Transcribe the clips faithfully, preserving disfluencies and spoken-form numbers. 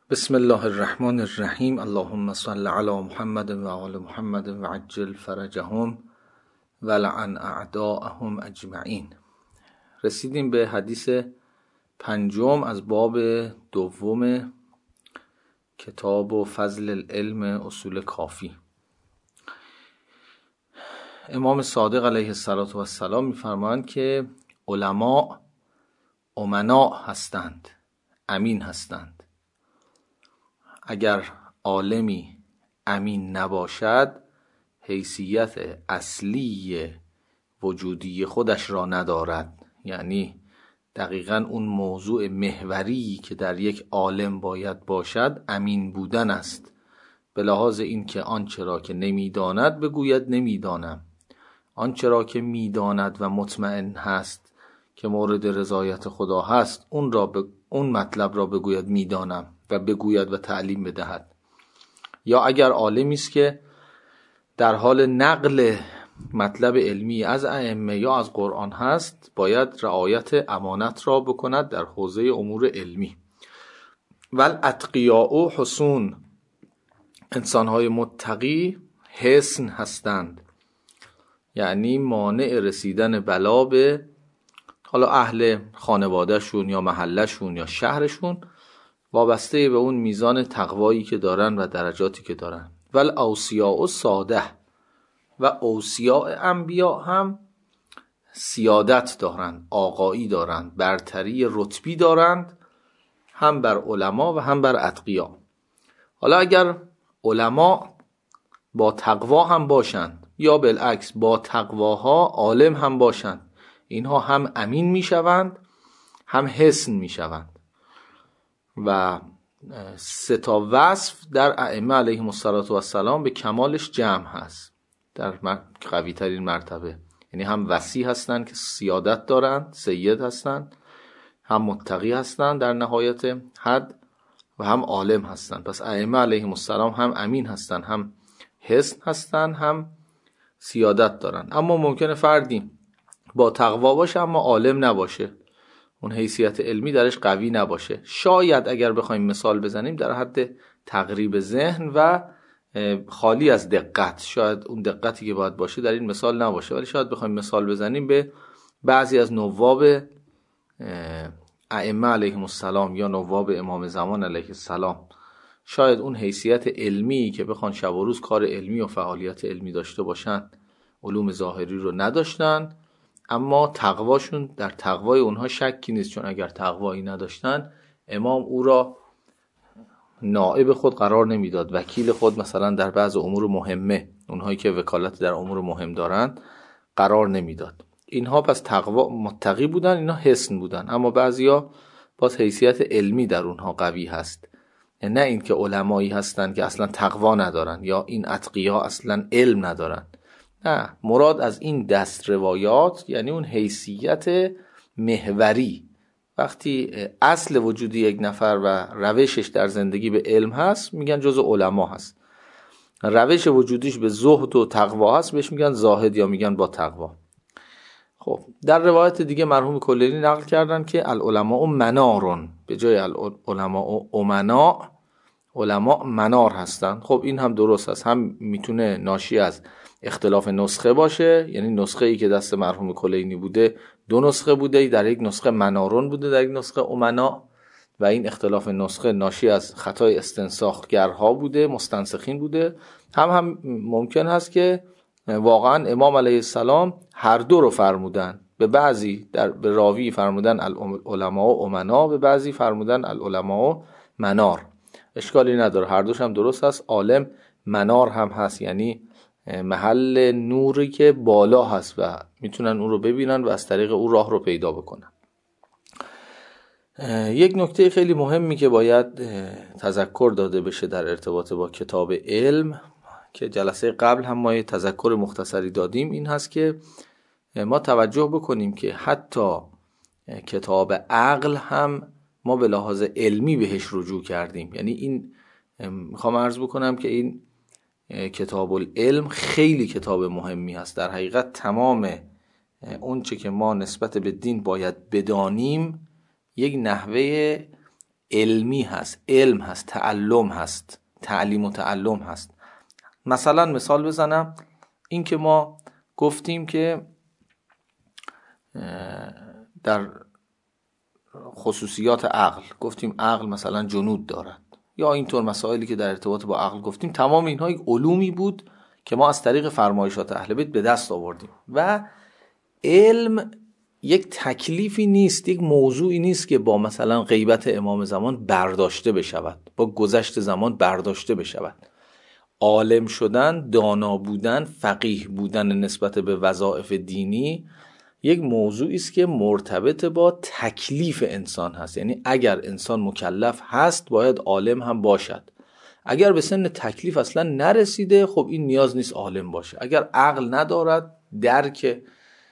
بسم الله الرحمن الرحیم. اللهم صل علی محمد و آل محمد و عجل فرجهم و لعن اعداءهم اجمعین. رسیدیم به حدیث پنجم از باب دوم کتاب و فضل العلم اصول کافی. امام صادق علیه السلام می‌فرمایند که علما امنا هستند، امین هستند. اگر عالمی امین نباشد حیثیت اصلی وجودی خودش را ندارد. یعنی دقیقاً اون موضوع محوری که در یک عالم باید باشد امین بودن است، به لحاظ این که آنچه را که نمیداند بگوید نمیدانم، آنچه را که میداند و مطمئن هست که مورد رضایت خدا هست اون را ب... اون مطلب را بگوید میدانم و بگوید و تعلیم بدهد. یا اگر عالمی است که در حال نقل مطلب علمی از ائمه یا از قرآن هست باید رعایت امانت را بکند در حوزه امور علمی. والاتقیاء حصون، انسان‌های متقی حصن هستند، یعنی مانع رسیدن بلا به حالا اهل خانوادهشون یا محلشون یا شهرشون، وابسته به اون میزان تقوایی که دارن و درجاتی که دارن. ول اوصیاء ساده، و اوصیاء انبیاء هم سیادت دارند، آقایی دارند، برتری رتبی دارند، هم بر علما و هم بر اتقیا. حالا اگر علما با تقوا هم باشند یا بالعکس با تقواها عالم هم باشند، اینها هم امین میشوند هم حصن میشوند. و سه تا وصف در ائمه علیهم السلام به کمالش جمع هست در قوی ترین مرتبه. یعنی هم وصی هستند که سیادت دارند، سید هستند، هم متقی هستند در نهایت حد و هم عالم هستند. پس ائمه علیهم السلام هم امین هستند، هم حصن هستند، هم سیادت دارند. اما ممکنه فردی با تقوا باشه اما عالم نباشه، اون حیثیت علمی درش قوی نباشه. شاید اگر بخوایم مثال بزنیم در حد تقریب ذهن و خالی از دقت، شاید اون دقتی که باید باشه در این مثال نباشه، ولی شاید بخوایم مثال بزنیم به بعضی از نواب ائمه علیهم السلام یا نواب امام زمان علیه السلام، شاید اون حیثیت علمی که بخوان شب و روز کار علمی و فعالیت علمی داشته باشن علوم ظاهری رو نداشتن، اما تقواشون در تقوای اونها شکی نیست، چون اگر تقوایی نداشتن امام او را نائب خود قرار نمیداد، وکیل خود مثلا در بعض امور مهمه، اونهایی که وکالت در امور مهم دارن قرار نمیداد. اینها پس تقوا متقی بودن، اینها حصن بودن. اما بعضیا باز حیثیت علمی در اونها قوی هست، نه این که علمایی هستن که اصلا تقوا ندارن یا این اتقیا اصلا علم ندارن. نه، مراد از این دست روایات یعنی اون حیثیت محوری. وقتی اصل وجود یک نفر و روشش در زندگی به علم هست میگن جزء علما هست، روش وجودیش به زهد و تقوا هست بهش میگن زاهد یا میگن با تقوا. خب در روایت دیگه مرحوم کلینی نقل کردن که العلماء منارون، به جای العلماء امنا علما منار هستن. خب این هم درست هست، هم میتونه ناشی از اختلاف نسخه باشه، یعنی نسخه ای که دست مرحوم کلینی بوده دو نسخه بوده، در یک نسخه منارون بوده در یک نسخه امنا، و این اختلاف نسخه ناشی از خطای استنساخگرها بوده، مستنسخین بوده. هم هم ممکن هست که واقعا امام علیه السلام هر دو رو فرمودن، به بعضی در به راوی فرمودن العلماء امنا، به بعضی فرمودن العلماء منار. اشکالی نداره، هر دوش هم درست هست. عالم منار هم هست، یعنی محل نوری که بالا هست و میتونن اون رو ببینن و از طریق اون راه رو پیدا بکنن. یک نکته خیلی مهمی که باید تذکر داده بشه در ارتباط با کتاب علم که جلسه قبل هم ما تذکر مختصری دادیم، این هست که ما توجه بکنیم که حتی کتاب عقل هم ما به لحاظ علمی بهش رجوع کردیم. یعنی این میخوام عرض بکنم که این کتاب العلم خیلی کتاب مهمی هست. در حقیقت تمام اون چه که ما نسبت به دین باید بدانیم یک نحوه علمی هست، علم هست، تعلم هست، تعلیم و تعلم هست. مثلا مثال بزنم، این که ما گفتیم که در خصوصیات عقل گفتیم عقل مثلا جنود دارد، یا اینطور مسائلی که در ارتباط با عقل گفتیم، تمام اینها یک علومی بود که ما از طریق فرمایشات اهل بیت به دست آوردیم. و علم یک تکلیفی نیست، یک موضوعی نیست که با مثلا غیبت امام زمان برداشته بشود، با گذشت زمان برداشته بشود. عالم شدن، دانا بودن، فقیه بودن نسبت به وظایف دینی یک موضوعی است که مرتبط با تکلیف انسان هست. یعنی اگر انسان مکلف هست باید عالم هم باشد. اگر به سن تکلیف اصلا نرسیده، خب این نیاز نیست عالم باشه. اگر عقل ندارد، درک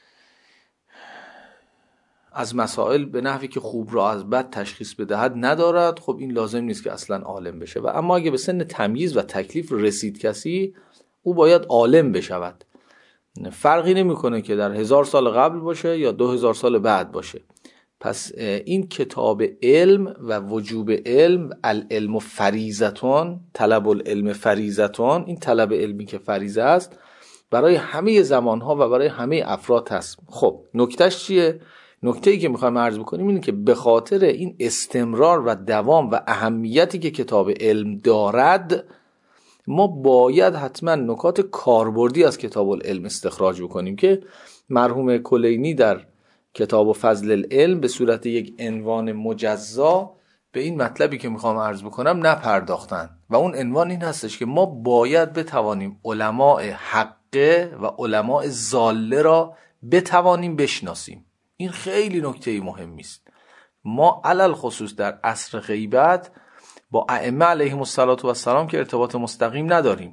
از مسائل به نحوی که خوب را از بد تشخیص بدهد ندارد، خب این لازم نیست که اصلا عالم بشه. و اما اگه به سن تمییز و تکلیف رسید کسی، او باید عالم بشود. فرقی نمیکنه که در هزار سال قبل باشه یا دو هزار سال بعد باشه. پس این کتاب علم و وجوب علم، العلم فریضتون، طلب العلم فریضتون، این طلب علمی که فریضه است برای همه زمانها و برای همه افراد هست. خب نکتهش چیه؟ نکته‌ای که میخوایم عرض بکنیم اینه که به خاطر این استمرار و دوام و اهمیتی که کتاب علم دارد، ما باید حتما نکات کاربردی از کتاب العلم استخراج بکنیم که مرحوم کلینی در کتاب فضل العلم به صورت یک عنوان مجزا به این مطلبی که میخوام عرض بکنم نپرداختن. و اون عنوان این هستش که ما باید بتوانیم علماء حقه و علماء ضاله را بتوانیم بشناسیم. این خیلی نکته مهمی است. ما علل خصوص در عصر غیبت با ائمه علیهم السلام که ارتباط مستقیم نداریم.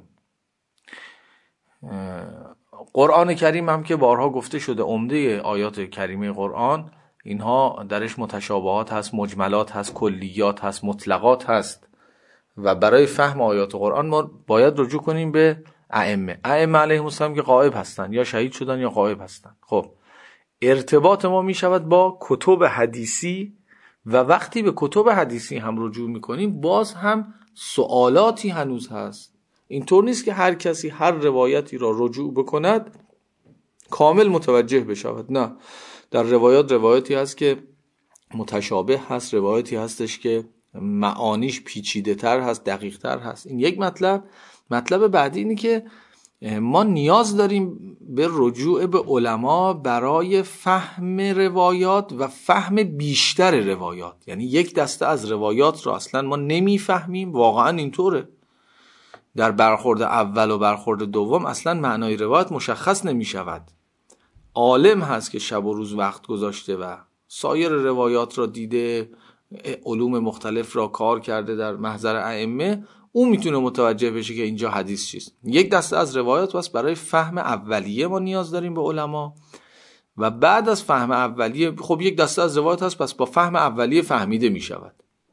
قرآن کریم هم که بارها گفته شده، عمده آیات کریمه قرآن اینها درش متشابهات هست، مجملات هست، کلیات هست، مطلقات هست. و برای فهم آیات قرآن ما باید رجوع کنیم به ائمه. ائمه علیهم السلام که غائب هستن، یا شهید شدن یا غائب هستن. خب ارتباط ما می شود با کتب حدیثی، و وقتی به کتب حدیثی هم رجوع می کنیم باز هم سوالاتی هنوز هست. اینطور نیست که هر کسی هر روایتی را رجوع بکند کامل متوجه بشود. نه، در روایات روایتی هست که متشابه هست، روایتی هستش که معانیش پیچیده تر هست، دقیق تر هست. این یک مطلب. مطلب بعدی اینه که ما نیاز داریم به رجوع به علما برای فهم روایات و فهم بیشتر روایات. یعنی یک دسته از روایات را اصلا ما نمیفهمیم، واقعا اینطوره. در برخورد اول و برخورد دوم اصلا معنای روایت مشخص نمی شود. عالم هست که شب و روز وقت گذاشته و سایر روایات را دیده، علوم مختلف را کار کرده در محضر ائمه، اون میتونه متوجه بشه که اینجا حدیث چیست. یک دسته از روایات واسه برای فهم اولیه ما نیاز داریم به علما، و بعد از فهم اولیه خب یک دسته از روایات هست پس با فهم اولیه فهمیده میشود.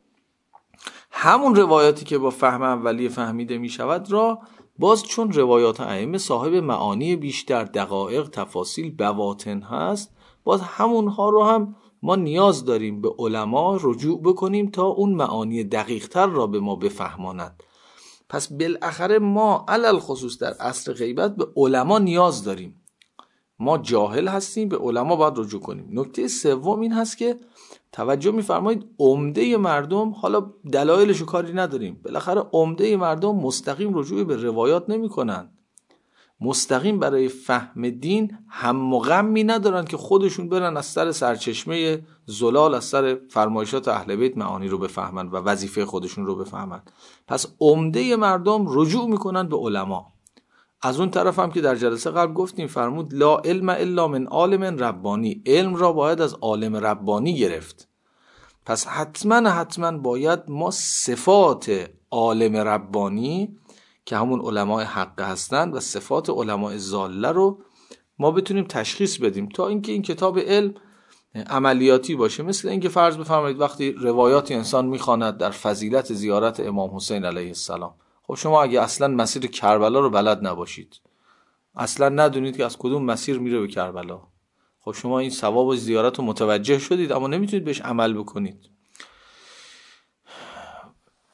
همون روایاتی که با فهم اولیه فهمیده میشود را باز چون روایات ائمه صاحب معانی بیشتر، دقایق، تفاصیل، بواطن هست، باز همونها رو هم ما نیاز داریم به علما رجوع بکنیم تا اون معانی دقیق تر را به ما بفهماند. پس بالاخره ما علل خصوص در عصر غیبت به علما نیاز داریم. ما جاهل هستیم، به علما باید رجوع کنیم. نکته سوم این هست که توجه می‌فرمایید عمده مردم، حالا دلایلشو کاری نداریم، بالاخره عمده مردم مستقیم رجوع به روایات نمی‌کنن. مستقیم برای فهم دین هم و غمی ندارن که خودشون برن از سر سرچشمه زلال، از سر فرمایشات اهل بیت معانی رو بفهمن و وظیفه خودشون رو بفهمن. پس عمده مردم رجوع میکنن به علما. از اون طرف هم که در جلسه قبل گفتیم، فرمود لا علم الا من عالم ربانی، علم را باید از عالم ربانی گرفت. پس حتما حتما باید ما صفات عالم ربانی که همون علماء حق هستن و صفات علماء ضاله رو ما بتونیم تشخیص بدیم، تا اینکه این کتاب علم عملیاتی باشه. مثل اینکه فرض بفرمایید وقتی روایاتی انسان میخواند در فضیلت زیارت امام حسین علیه السلام، خب شما اگه اصلا مسیر کربلا رو بلد نباشید، اصلا ندونید که از کدوم مسیر میره به کربلا، خب شما این ثواب زیارت رو متوجه شدید اما نمیتونید بهش عمل بکنید.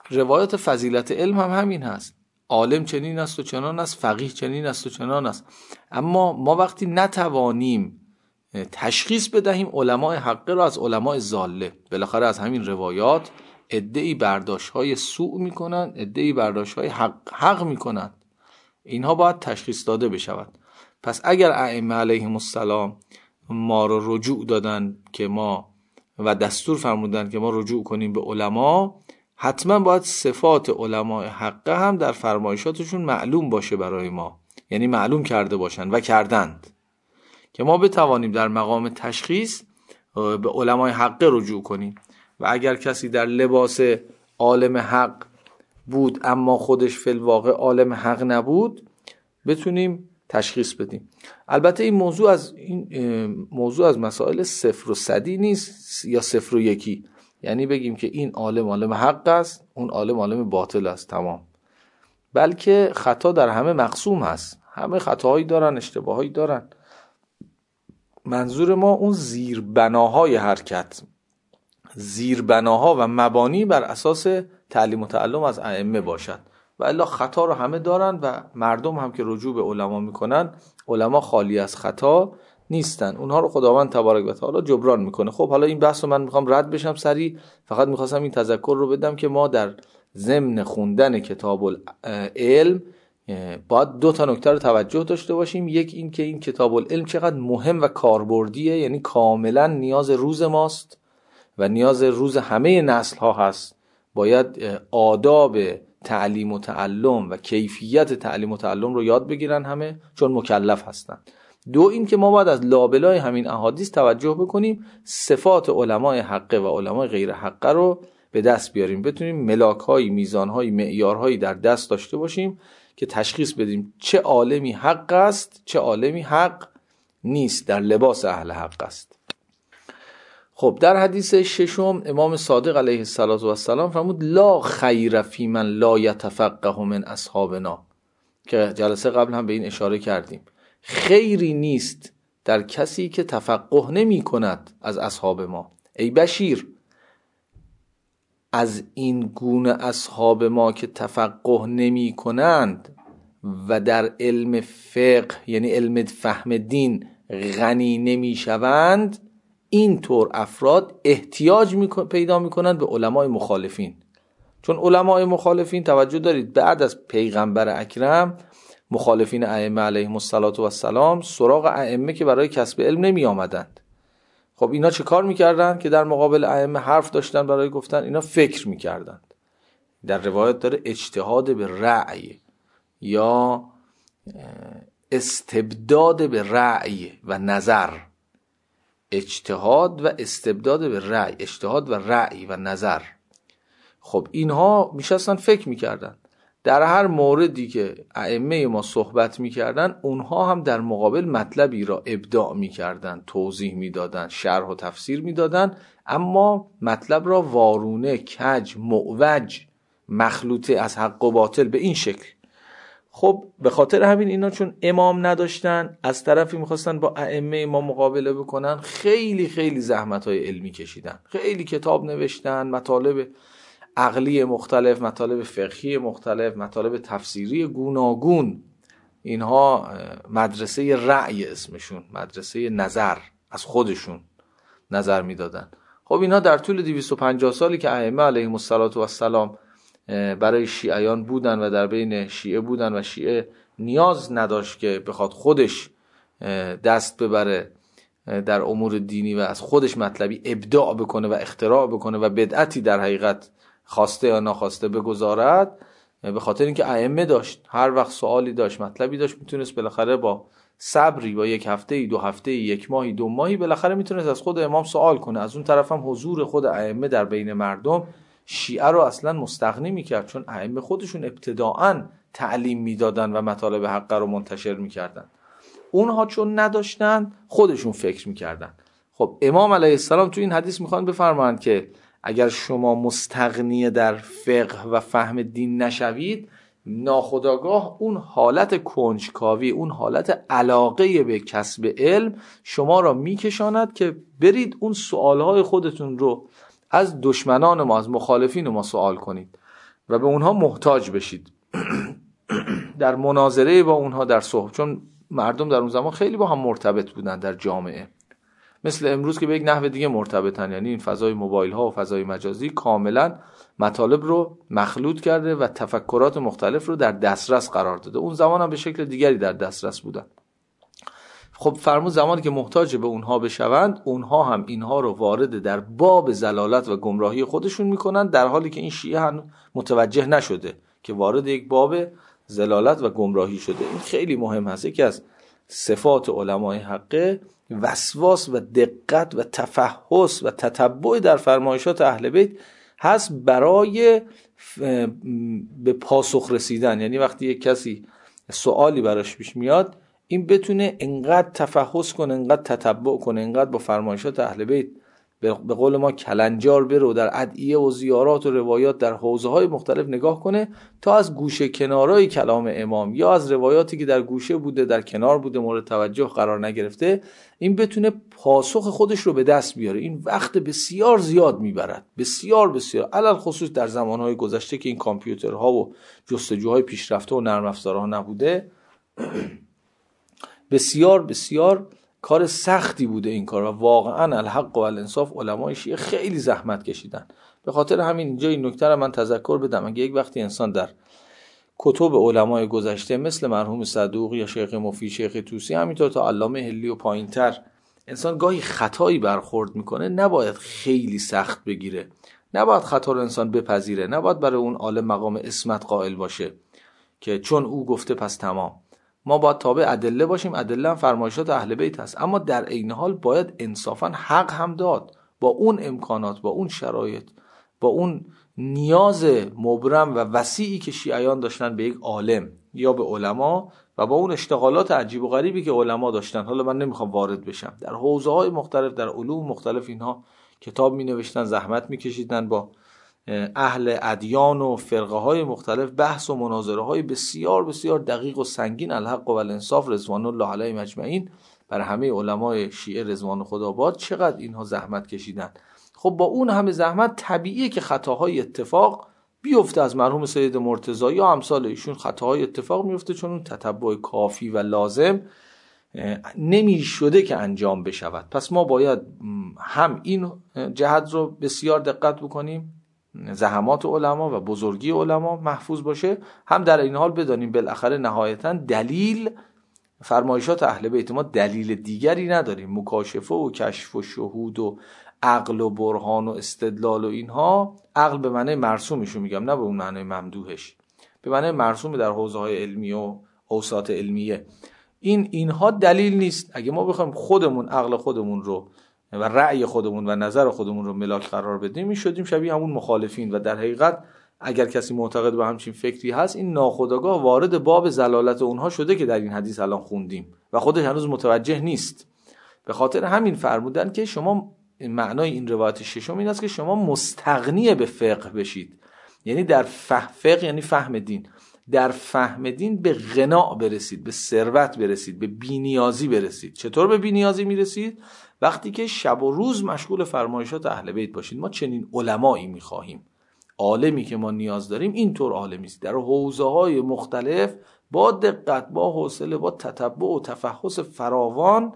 روایات فضیلت علم هم همین هست، عالم چنین است و چنان است، فقیه چنین است و چنان است. اما ما وقتی نتوانیم تشخیص بدهیم علماء حقه را از علماء ضاله، بالاخره از همین روایات عده‌ای برداشت‌های سوء می‌کنند، عده‌ای برداشت‌های حق حق می‌کنند، اینها باید تشخیص داده بشود. پس اگر ائمه علیهم السلام ما رو رجوع دادن که ما و دستور فرمودن که ما رجوع کنیم به علما، حتما باید صفات علماء حقه هم در فرمایشاتشون معلوم باشه برای ما، یعنی معلوم کرده باشن و کردند که ما بتوانیم در مقام تشخیص به علماء حقه رجوع کنیم. و اگر کسی در لباس عالم حق بود اما خودش فی الواقع عالم حق نبود، بتونیم تشخیص بدیم. البته این موضوع از این موضوع از مسائل صفر و صدی نیست یا صفر و یکی، یعنی بگیم که این عالم عالم حق است، اون عالم عالم باطل است، تمام. بلکه خطا در همه مقسوم هست، همه خطاهایی دارن، اشتباهایی دارن. منظور ما اون زیربناهای حرکت، زیربناها و مبانی بر اساس تعلیم و تعلم از ائمه باشد، و الا خطا رو همه دارن و مردم هم که رجوع به علما میکنن، علما خالی از خطا نیستن، اونها رو خداوند تبارک و تعالی جبران میکنه. خب حالا این بحث رو من میخوام رد بشم سریع، فقط میخواستم این تذکر رو بدم که ما در ضمن خوندن کتاب العلم باید دو تا نکته رو توجه داشته باشیم. یک این که این کتاب العلم چقدر مهم و کاربردیه، یعنی کاملا نیاز روز ماست و نیاز روز همه نسل ها هست. باید آداب تعلیم و تعلم و کیفیت تعلیم و تعلم رو یاد بگیرن همه، چون مکلف هستن. دو این که ما باید از لابلای همین احادیث توجه بکنیم، صفات علماء حقه و علماء غیر حقه رو به دست بیاریم، بتونیم ملاک‌های، میزان‌های، معیارهایی در دست داشته باشیم که تشخیص بدیم چه عالمی حق است، چه عالمی حق نیست، در لباس اهل حق است. خب در حدیث ششم امام صادق علیه السلام فرمود لا خیر فی من لا یتفقه من اصحابنا، که جلسه قبل هم به این اشاره کردیم. خیری نیست در کسی که تفقه نمی کند از اصحاب ما. ای بشیر، از این گونه اصحاب ما که تفقه نمی کنند و در علم فقه یعنی علم فهم دین غنی نمی شوند، این طور افراد احتیاج می پیدا می کنند به علمای مخالفین. چون علمای مخالفین، توجه دارید، بعد از پیغمبر اکرم مخالفین ائمه علیهم السلام سراغ ائمه که برای کسب علم نمی آمدند. خب اینا چه کار میکردن که در مقابل ائمه حرف داشتن برای گفتن؟ اینا فکر میکردند. در روایت داره اجتهاد به رأی یا استبداد به رأی و نظر، اجتهاد و استبداد به رأی، اجتهاد و رأی و نظر. خب اینها میشستن فکر میکردن در هر موردی که ائمه ما صحبت میکردن، اونها هم در مقابل مطلبی را ابداع میکردن، توضیح میدادن، شرح و تفسیر میدادن، اما مطلب را وارونه، کج، معوج، مخلوطه از حق و باطل به این شکل. خب به خاطر همین اینا چون امام نداشتن، از طرفی میخواستن با ائمه ما مقابله بکنن، خیلی خیلی زحمت‌های علمی کشیدن، خیلی کتاب نوشتن، مطالب عقلی مختلف، مطالب فقهی مختلف، مطالب تفسیری گوناگون. اینها مدرسه رأی اسمشون، مدرسه نظر، از خودشون نظر میدادن. خب اینها در طول دویست و پنجاه سالی که ائمه علیهم السلام برای شیعیان بودن و در بین شیعه بودن و شیعه نیاز نداشت که بخواد خودش دست ببره در امور دینی و از خودش مطلبی ابداع بکنه و اختراع بکنه و بدعتی در حقیقت خواسته یا ناخواسته بگذارد، به خاطر اینکه ائمه داشت، هر وقت سوالی داشت، مطلبی داشت، میتونست بالاخره با صبری، با یک هفته، دو هفته، یک ماهی، دو ماهی، بالاخره میتونست از خود امام سوال کنه. از اون طرف هم حضور خود ائمه در بین مردم شیعه رو اصلا مستغنی میکرد، چون ائمه خودشون ابتداعاً تعلیم میدادن و مطالب حق رو منتشر میکردن. اونها چون نداشتن، خودشون فکر میکردن. خب امام علیه السلام تو این حدیث میخوان بفرمایند که اگر شما مستغنی در فقه و فهم دین نشوید، ناخودآگاه اون حالت کنجکاوی، اون حالت علاقه به کسب علم شما را میکشاند که برید اون سوالهای خودتون رو از دشمنان ما، از مخالفین ما سوال کنید. و به اونها محتاج بشید در مناظره با اونها، در صحبت، چون مردم در اون زمان خیلی با هم مرتبط بودن در جامعه، مثل امروز که به یک نحو دیگه مرتبطن. یعنی این فضای موبایل ها و فضای مجازی کاملا مطالب رو مخلوط کرده و تفکرات مختلف رو در دسترس قرار داده. اون زمان هم به شکل دیگری در دسترس بودن. خب فرمود زمانی که محتاج به اونها بشوند، اونها هم اینها رو وارد در باب زلالت و گمراهی خودشون میکنن، در حالی که این شیعه هم متوجه نشده که وارد یک باب زلالت و گمراهی شده. این خیلی مهم هست. یکی از صفات علمای حقه وسواس و دقت و تفحص و تتبع در فرمایشات اهل بیت هست برای به پاسخ رسیدن. یعنی وقتی یک کسی سوالی براش پیش میاد، این بتونه انقدر تفحص کنه، انقدر تتبع کنه، انقدر با فرمایشات اهل بیت به قول ما کلنجار بره و در ادعیه و زیارات و روایات در حوزه های مختلف نگاه کنه تا از گوشه کنارای کلام امام یا از روایاتی که در گوشه بوده، در کنار بوده، مورد توجه قرار نگرفته، این بتونه پاسخ خودش رو به دست بیاره. این وقت بسیار زیاد میبرد، بسیار بسیار، علل خصوص در زمانهای گذشته که این کامپیوترها و جستجوهای پیشرفته و نرم افزارها نبوده. بسیار بسیار کار سختی بوده این کار و واقعا الحق و الانصاف علمای شیعه خیلی زحمت کشیدن. به خاطر همین اینجا این نکته رو من تذکر بدم، اگه یک وقتی انسان در کتب علمای گذشته مثل مرحوم صدوق یا شیخ مفید، شیخ طوسی، همینطور تا علامه حلی و پایینتر انسان گاهی خطایی برخورد میکنه، نباید خیلی سخت بگیره، نباید خطا رو انسان بپذیره، نباید برای اون عالم مقام عصمت قائل باشه که چون او گفته پس تمام. ما باید تابع ادله باشیم، ادله هم فرمایشات اهل بیت هست، اما در عین حال باید انصافا حق هم داد با اون امکانات، با اون شرایط، با اون نیاز مبرم و وسیعی که شیعیان داشتن به یک عالم یا به علما و با اون اشتغالات عجیب و غریبی که علما داشتن. حالا من نمیخوام وارد بشم، در حوزه های مختلف، در علوم مختلف اینها کتاب می نوشتن، زحمت می کشیدن، با اهل ادیان و فرقه های مختلف بحث و مناظره های بسیار بسیار دقیق و سنگین. الحق و الانصاف رضوان الله علیهم اجمعین بر همه علمای شیعه رضوان خدا باد چقدر اینها زحمت کشیدن. خب با اون همه زحمت طبیعیه که خطاهای اتفاق بیفته. از مرحوم سید مرتضی یا امثال ایشون خطاهای اتفاق میفته، چون اون تتبع کافی و لازم نمی شده که انجام بشود. پس ما باید هم این جهت رو بسیار دقت بکنیم، زحمات علما و بزرگی علما محفوظ باشه، هم در این حال بدانیم بالاخره نهایتا دلیل فرمایشات اهل بیت، ما دلیل دیگری نداریم. مکاشفه و کشف و شهود و عقل و برهان و استدلال و اینها، عقل به معنی مرسومشو میگم، نه به اون معنی ممدوحش، به معنی مرسوم در حوزه های علمی و اوساط علمیه، این اینها دلیل نیست. اگه ما بخوایم خودمون عقل خودمون رو و رأی خودمون و نظر خودمون رو ملاک قرار بدیم، میشدیم شبیه همون مخالفین. و در حقیقت اگر کسی معتقد به همچین فکری هست، این ناخودآگاه وارد باب زلالت اونها شده که در این حدیث الان خوندیم و خودش هنوز متوجه نیست. به خاطر همین فرمودن که شما، معنای این روایت ششم این است که شما مستغنی به فقه بشید، یعنی در فقه، یعنی فهم دین، در فهم دین به غنا برسید، به ثروت برسید، به بی‌نیازی برسید. چطور به بی‌نیازی میرسید؟ وقتی که شب و روز مشغول فرمایشات اهل بیت باشید. ما چنین علمایی میخواهیم. عالمی که ما نیاز داریم اینطور عالمی است، در حوزه‌های مختلف با دقت، با حوصله، با تتبع و تفحص فراوان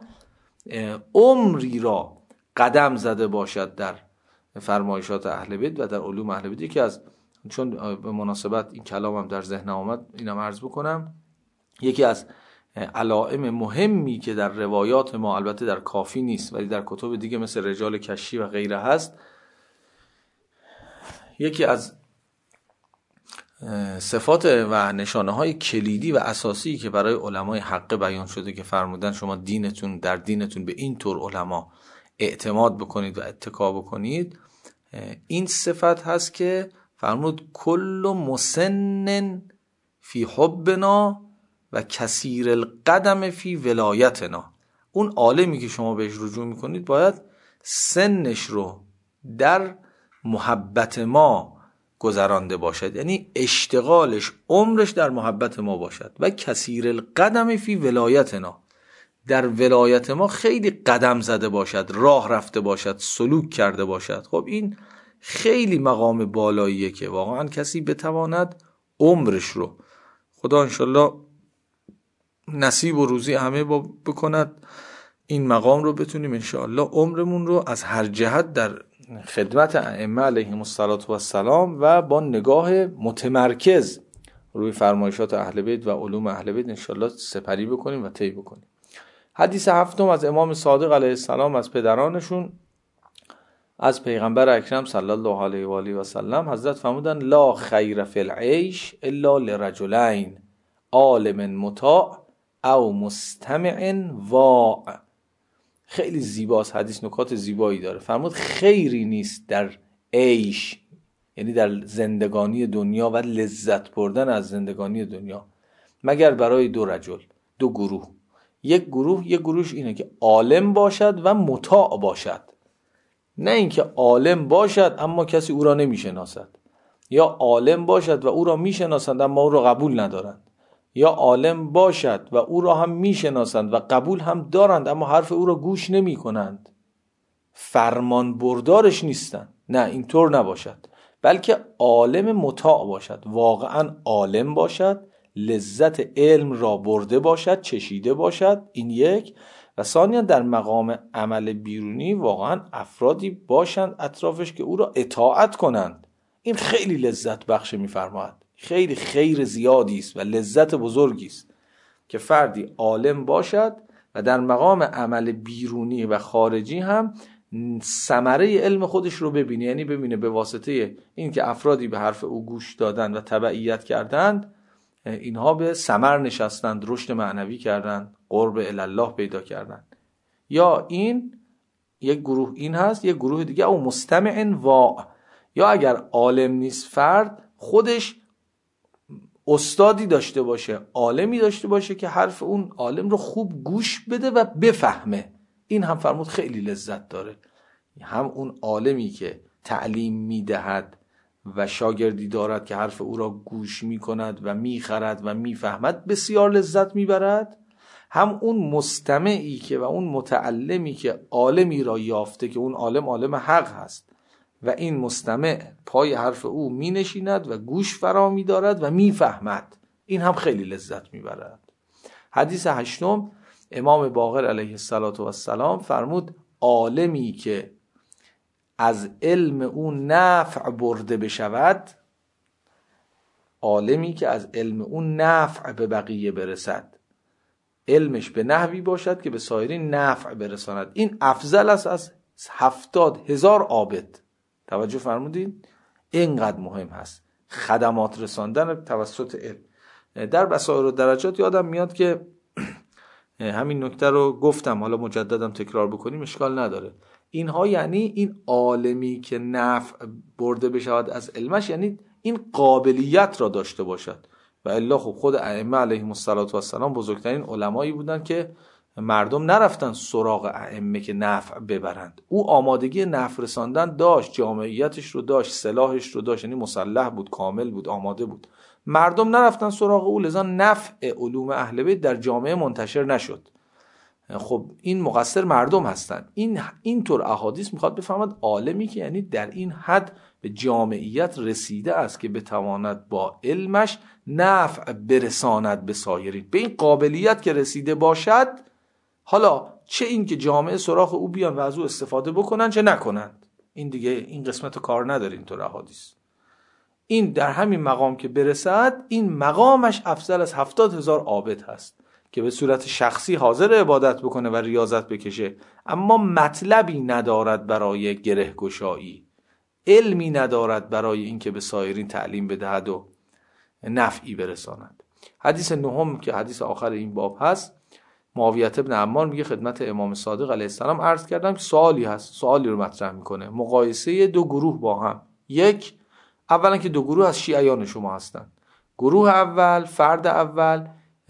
عمری را قدم زده باشد در فرمایشات اهل بیت و در علوم اهل بیت. یکی از، چون به مناسبت این کلامم در ذهنم آمد اینم عرض بکنم، یکی از علائم مهمی که در روایات ما، البته در کافی نیست ولی در کتب دیگه مثل رجال کشی و غیره هست، یکی از صفات و نشانه های کلیدی و اساسی که برای علمای حق بیان شده که فرمودن شما دینتون، در دینتون به این طور علما اعتماد بکنید و اتکا بکنید، این صفت هست که فرمود کل مسنن فی حبنا و کثیر القدم فی ولایتنا. اون عالمی که شما بهش رجوع میکنید باید سنش رو در محبت ما گذرانده باشد، یعنی اشتغالش، عمرش در محبت ما باشد. و کثیر القدم فی ولایتنا، در ولایت ما خیلی قدم زده باشد، راه رفته باشد، سلوک کرده باشد. خب این خیلی مقام بالاییه که واقعا کسی بتواند عمرش رو، خدا انشالله نصیب و روزی همه با بکند این مقام رو بتونیم انشالله عمرمون رو از هر جهت در خدمت ائمه علیهم السلام و با نگاه متمرکز روی فرمایشات اهل بیت و علوم اهل بیت انشالله سپری بکنیم و طی بکنیم. حدیث هفتم از امام صادق علیه السلام از پدرانشون از پیغمبر اکرم صلی الله علیه و آله و سلم حضرت فرمودن لا خیر فی العیش الا لرجلین عالم مطاع او مستمع واع. خیلی زیباست حدیث، نکات زیبایی داره. فرمود خیری نیست در عیش، یعنی در زندگانی دنیا و لذت بردن از زندگانی دنیا، مگر برای دو رجل، دو گروه. یک گروه یک گروهش اینه که عالم باشد و مطاع باشد، نه اینکه عالم باشد اما کسی او را نمیشناسد، یا عالم باشد و او را میشناسند اما او را قبول ندارند، یا عالم باشد و او را هم میشناسند و قبول هم دارند اما حرف او را گوش نمی کنند، فرمان بردارش نیستند. نه، اینطور نباشد، بلکه عالم مطاع باشد، واقعا عالم باشد، لذت علم را برده باشد، چشیده باشد. این یک. و ثانیا در مقام عمل بیرونی واقعا افرادی باشند اطرافش که او را اطاعت کنند. این خیلی لذت بخش می‌فرماید، خیلی خیر زیادی است و لذت بزرگی است که فردی عالم باشد و در مقام عمل بیرونی و خارجی هم ثمره علم خودش رو ببینه، یعنی ببینه به واسطه این که افرادی به حرف او گوش دادند و تبعیت کردند، اینها به ثمر نشستند، رشد معنوی کردند، قرب الله پیدا کردند. یا این یک گروه این هست، یک گروه دیگه او مستمع واع، یا اگر عالم نیست فرد، خودش استادی داشته باشه، عالمی داشته باشه که حرف اون عالم رو خوب گوش بده و بفهمه. این هم فرمود خیلی لذت داره. هم اون عالمی که تعلیم میدهد و شاگردی دارد که حرف او را گوش میکند و میخرد و میفهمد بسیار لذت میبرد، هم اون مستمعی که و اون متعلمی که عالمی را یافته که اون عالم عالم حق هست و این مستمع پای حرف او می نشیند و گوش فرا می دارد و می فهمد، این هم خیلی لذت می برد. حدیث هشتم امام باقر علیه السلام فرمود عالمی که از علم او نفع برده بشود، عالمی که از علم او نفع به بقیه برسد، علمش به نحوی باشد که به سایرین نفع برساند، این افضل است از هفتاد هزار عابد. توجه فرمودین؟ اینقدر مهم هست خدمات رساندن توسط علم. در بصائر و درجات یادم میاد که همین نکته رو گفتم، حالا مجددم تکرار بکنیم اشکال نداره. اینها یعنی این عالمی که نفع برده بشود از علمش، یعنی این قابلیت را داشته باشد. و الا خب خود ائمه علیهم السلام بزرگترین علمایی بودن که مردم نرفتن سراغ ائمه که نفع ببرند. او آمادگی نفع رساندن داشت، جامعیتش رو داشت، سلاحش رو داشت، یعنی مسلح بود، کامل بود، آماده بود. مردم نرفتن سراغ او، لذا نفع علوم اهل بیت در جامعه منتشر نشد. خب این مقصر مردم هستند. این اینطور احادیث میخواد بفهمد عالمی که یعنی در این حد به جامعیت رسیده است که بتواند با علمش نفع برساند به سایرین، به این قابلیت که رسیده باشد، حالا چه این که جامعه سراغ او بیان و از او استفاده بکنن چه نکنند، این دیگه این قسمت کار نداره. اینطور احادیث این در همین مقام که برسد، این مقامش افضل از هفتاد هزار عابد هست که به صورت شخصی حاضر عبادت بکنه و ریاضت بکشه، اما مطلبی ندارد برای گره گشایی، علمی ندارد برای اینکه به سایرین تعلیم بدهد و نفعی برساند. حدیث نهم که حدیث آخر این باب هست، معاویه بن عمار میگه خدمت امام صادق علیه السلام عرض کردم که سوالی هست، سوالی رو مطرح میکنه، مقایسه دو گروه با هم. یک، اولا که دو گروه از شیعیان شما هستن. گروه اول، فرد اول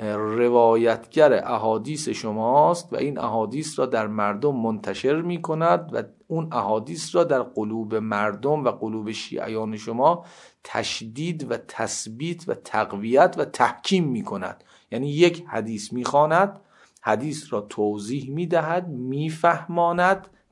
روایتگر احادیث شماست و این احادیث را در مردم منتشر می کند و اون احادیث را در قلوب مردم و قلوب شیعیان شما تشدید و تثبیت و تقویت و تحکیم می کند. یعنی یک حدیث می خواند، حدیث را توضیح می دهد، می فهماند،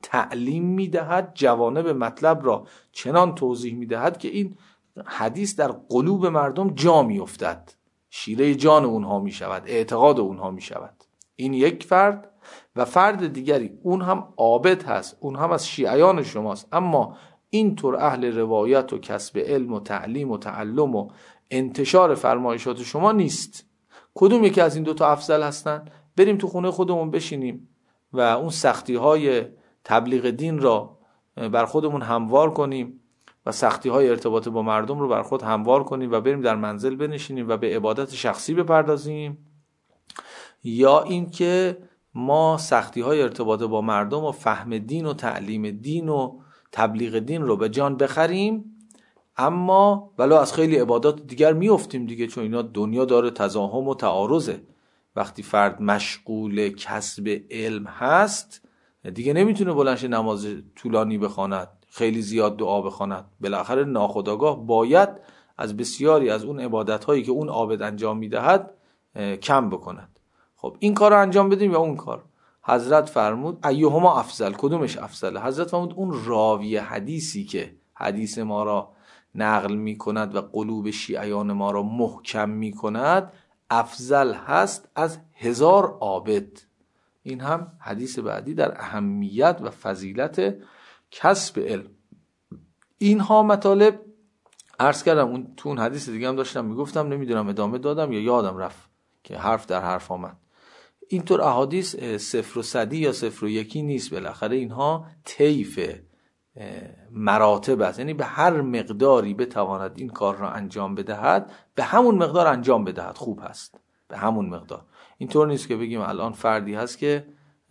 تعلیم میدهد، جوانب مطلب را چنان توضیح میدهد که این حدیث در قلوب مردم جا میافتد، شیره جان اونها میشود، اعتقاد اونها میشود. این یک فرد. و فرد دیگری اون هم عابد هست، اون هم از شیعیان شماست، اما اینطور اهل روایت و کسب علم و تعلیم و تعلم و انتشار فرمایشات شما نیست. کدوم یکی از این دوتا افضل هستن؟ بریم تو خونه خودمون بشینیم و اون سختی های تبلیغ دین را بر خودمون هموار کنیم و سختی های ارتباط با مردم رو بر خود هموار کنیم و بریم در منزل بنشینیم و به عبادت شخصی بپردازیم، یا اینکه ما سختی های ارتباط با مردم و فهم دین و تعلیم دین و تبلیغ دین رو به جان بخریم، اما ولو از خیلی عبادات دیگر میافتیم دیگه، چون اینا دنیا داره تزاحم و تعارضه. وقتی فرد مشغول کسب علم هست دیگه نمیتونه بلنش نماز طولانی بخواند، خیلی زیاد دعا بخواند، بالاخره ناخودآگاه باید از بسیاری از اون عبادت هایی که اون عابد انجام میدهد کم بکند. خب این کار رو انجام بدیم یا اون کار؟ حضرت فرمود ایهما افضل، کدومش افضله؟ حضرت فرمود اون راوی حدیثی که حدیث ما را نقل می کند و قلوب شیعیان ما را محکم می کند افضل هست از هزار عابد. این هم حدیث بعدی در اهمیت و فضیلت کسب علم. اینها مطالب عرض کردم، اون تو اون حدیث دیگه هم داشتم میگفتم، نمیدونم ادامه دادم یا یادم رفت که حرف در حرف آمد. اینطور احادیث صفر و صدی یا صفر و یکی نیست، بالاخره اینها طیف مراتب است، یعنی به هر مقداری بتواند این کار را انجام بدهد به همون مقدار انجام بدهد خوب هست، به همون مقدار. اینطور نیست که بگیم الان فردی هست که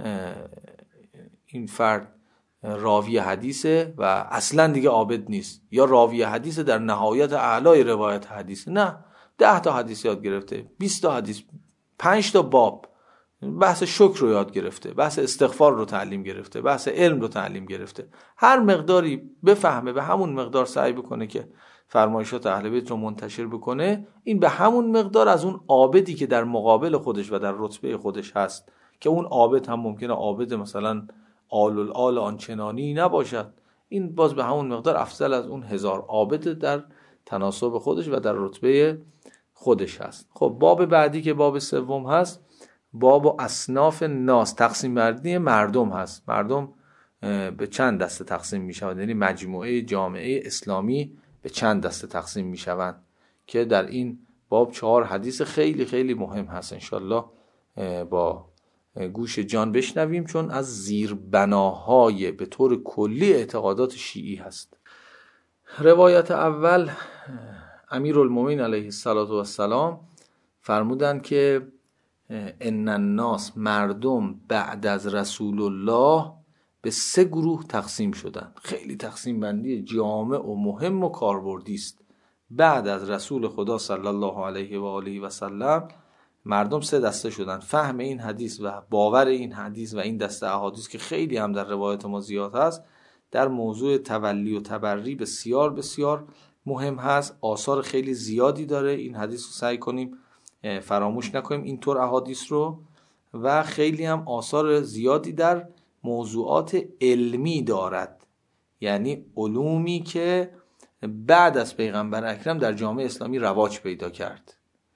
این فرد راوی حدیثه و اصلا دیگه عابد نیست، یا راوی حدیثه در نهایت اعلای روایت حدیثه، نه، ده تا حدیث یاد گرفته، بیست تا حدیث، پنج تا باب، بحث شکر رو یاد گرفته، بحث استغفار رو تعلیم گرفته، بحث علم رو تعلیم گرفته، هر مقداری بفهمه به همون مقدار سعی بکنه که فرمایشات اهل بیت رو منتشر بکنه، این به همون مقدار از اون عابدی که در مقابل خودش و در رتبه خودش هست، که اون عابد هم ممکنه عابد مثلا آل الآل آنچنانی نباشد، این باز به همون مقدار افضل از اون هزار عابد در تناسب خودش و در رتبه خودش هست. خب باب بعدی که باب سوم هست، باب و اصناف ناس، تقسیم بندی مردم هست. مردم به چند دسته تقسیم می شوند، یعنی مجموعه جامعه اسلامی به چند دسته تقسیم می شوند که در این باب چهار حدیث خیلی خیلی مهم هست، انشالله با گوش جان بشنویم، چون از زیربناهای به طور کلی اعتقادات شیعی هست. روایت اول، امیرالمومنین علیه السلام فرمودند که ان الناس، مردم بعد از رسول الله به سه گروه تقسیم شدند. خیلی تقسیم بندی جامع و مهم و کاربردی است. بعد از رسول خدا صلی الله علیه و آله و سلم مردم سه دسته شدن. فهم این حدیث و باور این حدیث و این دسته احادیث که خیلی هم در روایت ما زیاد هست، در موضوع تولی و تبری بسیار بسیار مهم هست. آثار خیلی زیادی داره. این حدیث رو سعی کنیم فراموش نکنیم اینطور احادیث رو، و خیلی هم آثار زیادی در موضوعات علمی دارد، یعنی علومی که بعد از پیغمبر اکرم در جامعه اسلامی رواج پیدا کرد.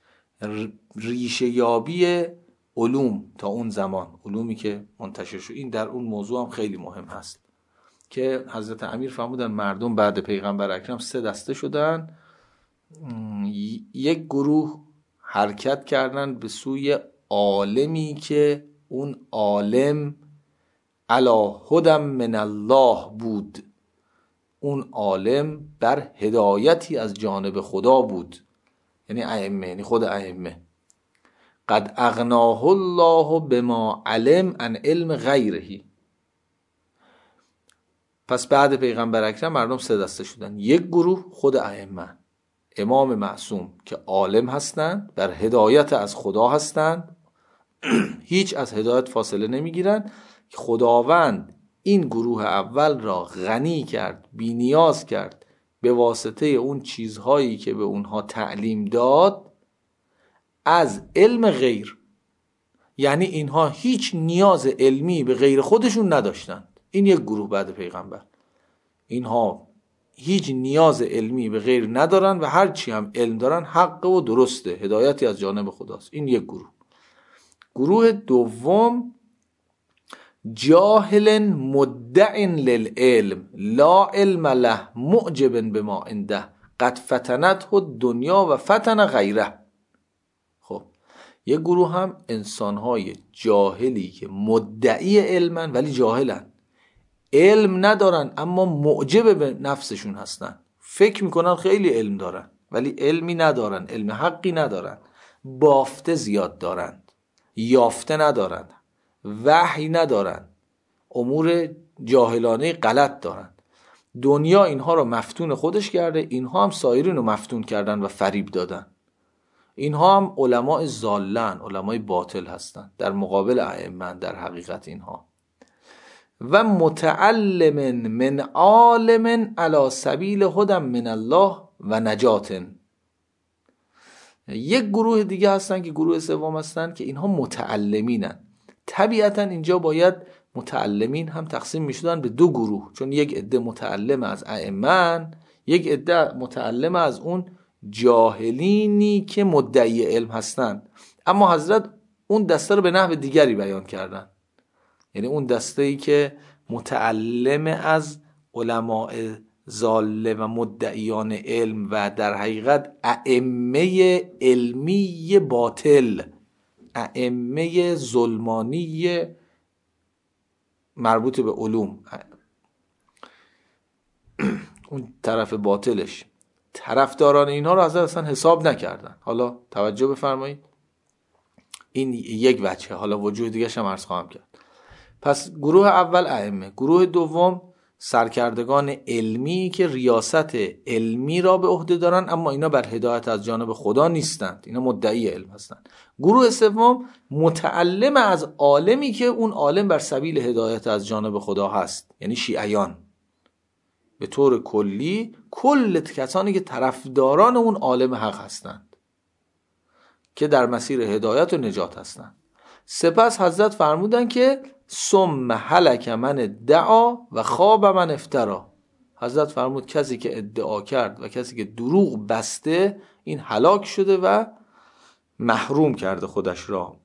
ریشه یابی علوم تا اون زمان، علومی که منتشر شد، این در اون موضوع هم خیلی مهم هست که حضرت امیر فرمودن مردم بعد پیغمبر اکرم سه دسته شدن. یک گروه حرکت کردن به سوی عالمی که اون عالم علی هدی من الله بود، اون عالم بر هدایتی از جانب خدا بود، یعنی ائمه، یعنی خود ائمه. قد اغناه الله بما علم عن علم غیره. پس بعد پیغمبر اکرم مردم سه دسته شدن. یک گروه خود ائمه، امام معصوم که عالم هستند، بر هدایت از خدا هستند، هیچ از هدایت فاصله نمیگیرند، که خداوند این گروه اول را غنی کرد، بی نیاز کرد به واسطه اون چیزهایی که به اونها تعلیم داد از علم غیر. یعنی اینها هیچ نیاز علمی به غیر خودشون نداشتند، این یک گروه بعد پیغمبر. اینها هیچ نیاز علمی به غیر ندارن و هر چی هم علم دارن حق و درسته، هدایتی از جانب خداست. این یک گروه. گروه دوم جاهل مدع للعلم لا علم له معجب بما عنده قد فتنته الدنیا و فتن غیره. خب یک گروه هم انسانهای جاهلی که مدعی علمن ولی جاهلن، علم ندارن اما معجب به نفسشون هستن، فکر میکنن خیلی علم دارن ولی علمی ندارن، علم حقی ندارن، بافته زیاد دارند، یافته ندارند، وحی ندارند، امور جاهلانه غلط دارند. دنیا اینها رو مفتون خودش کرده، اینها هم سایرین رو مفتون کردن و فریب دادن. اینها هم علماء ضالن، علمای باطل هستند در مقابل ائمه در حقیقت. اینها و متعلم من عالم علی سبیل هدى من الله و نجات. یک گروه دیگه هستن که گروه سوم هستن که اینها متعلمینن. طبیعتا اینجا باید متعلمین هم تقسیم میشدن به دو گروه، چون یک عده متعلم از ائمه، یک عده متعلم از اون جاهلینی که مدعی علم هستن. اما حضرت اون دسته رو به نحو دیگری بیان کردن، یعنی اون دسته‌ای که متعلم از علماء ضاله و مدعیان علم و در حقیقت ائمه علمی باطل، ائمه ظلمانی مربوط به علوم، اون طرف باطلش، طرفداران اینها رو اصلا حساب نکردن. حالا توجه بفرمایید، این یک وجهه. حالا وجوه دیگه هم عرض خواهم کرد. پس گروه اول ائمه، گروه دوم سرکردگان علمی که ریاست علمی را به عهده دارن اما اینا بر هدایت از جانب خدا نیستند، اینا مدعی علم هستند. گروه سوم متعلم از عالمی که اون عالم بر سبیل هدایت از جانب خدا هست، یعنی شیعیان. به طور کلی کل کسانی که طرفداران اون عالم حق هستند که در مسیر هدایت و نجات هستند. سپس حضرت فرمودن که ثم هلک من ادعا و خواب من افترا. حضرت فرمود کسی که ادعا کرد و کسی که دروغ بسته این هلاک شده و محروم کرده خودش را.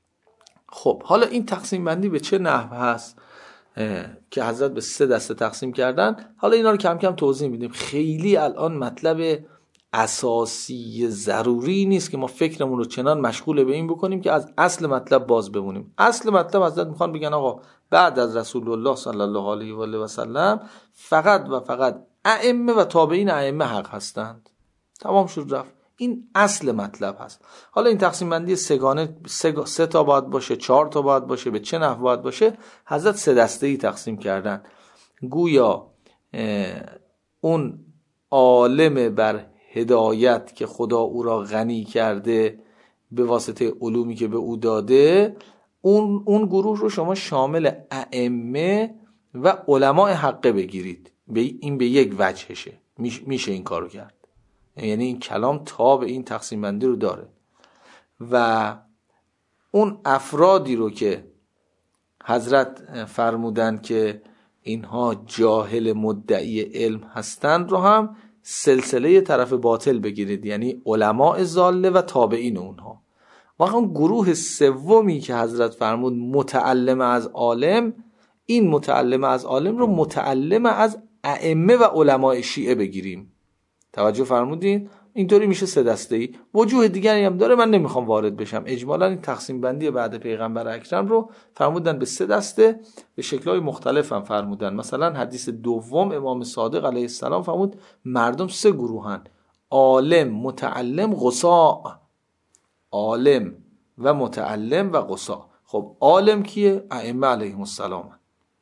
خب حالا این تقسیم بندی به چه نحو هست که حضرت به سه دسته تقسیم کردن؟ حالا اینا رو کم کم توضیح میدیم. خیلی الان مطلب اساسی ضروری نیست که ما فکرمون رو چنان مشغول به این بکنیم که از اصل مطلب باز بمونیم. اصل مطلب حضرت میخوان بگن آقا بعد از رسول الله صلی الله علیه و آله و سلم فقط و فقط ائمه و تابعین ائمه حق هستند. تمام شد رفت. این اصل مطلب هست. حالا این تقسیم بندی سگانه سه, سه تا باید باشه، چهار تا باید باشه، به چه نحو باید باشه؟ حضرت سه دسته‌ای تقسیم کردن. گویا اون عالم بر هدایت که خدا او را غنی کرده به واسطه علومی که به او داده، اون اون گروه رو شما شامل ائمه و علماء حقه بگیرید. به این به یک وجهشه، میشه این کارو کرد. یعنی این کلام تا به این تقسیم بندی رو داره. و اون افرادی رو که حضرت فرمودن که اینها جاهل مدعی علم هستند رو هم سلسله طرف باطل بگیرید، یعنی علماء ضاله و تابعین اونها. و اون گروه سومی که حضرت فرمود متعلم از عالم، این متعلم از عالم رو متعلم از ائمه و علماء شیعه بگیریم. توجه فرمودین؟ اینطوری میشه سه دسته‌ای. وجوه دیگری هم داره، من نمیخوام وارد بشم. اجمالاً این تقسیم بندی بعد پیغمبر اکرم رو فرمودن به سه دسته، به شکل‌های مختلف هم فرمودن. مثلا حدیث دوم امام صادق علیه السلام فرمود مردم سه گروهن: عالم، متعلم، قصاء. عالم و متعلم و قصاء. خب عالم کیه؟ ائمه علیهم السلام.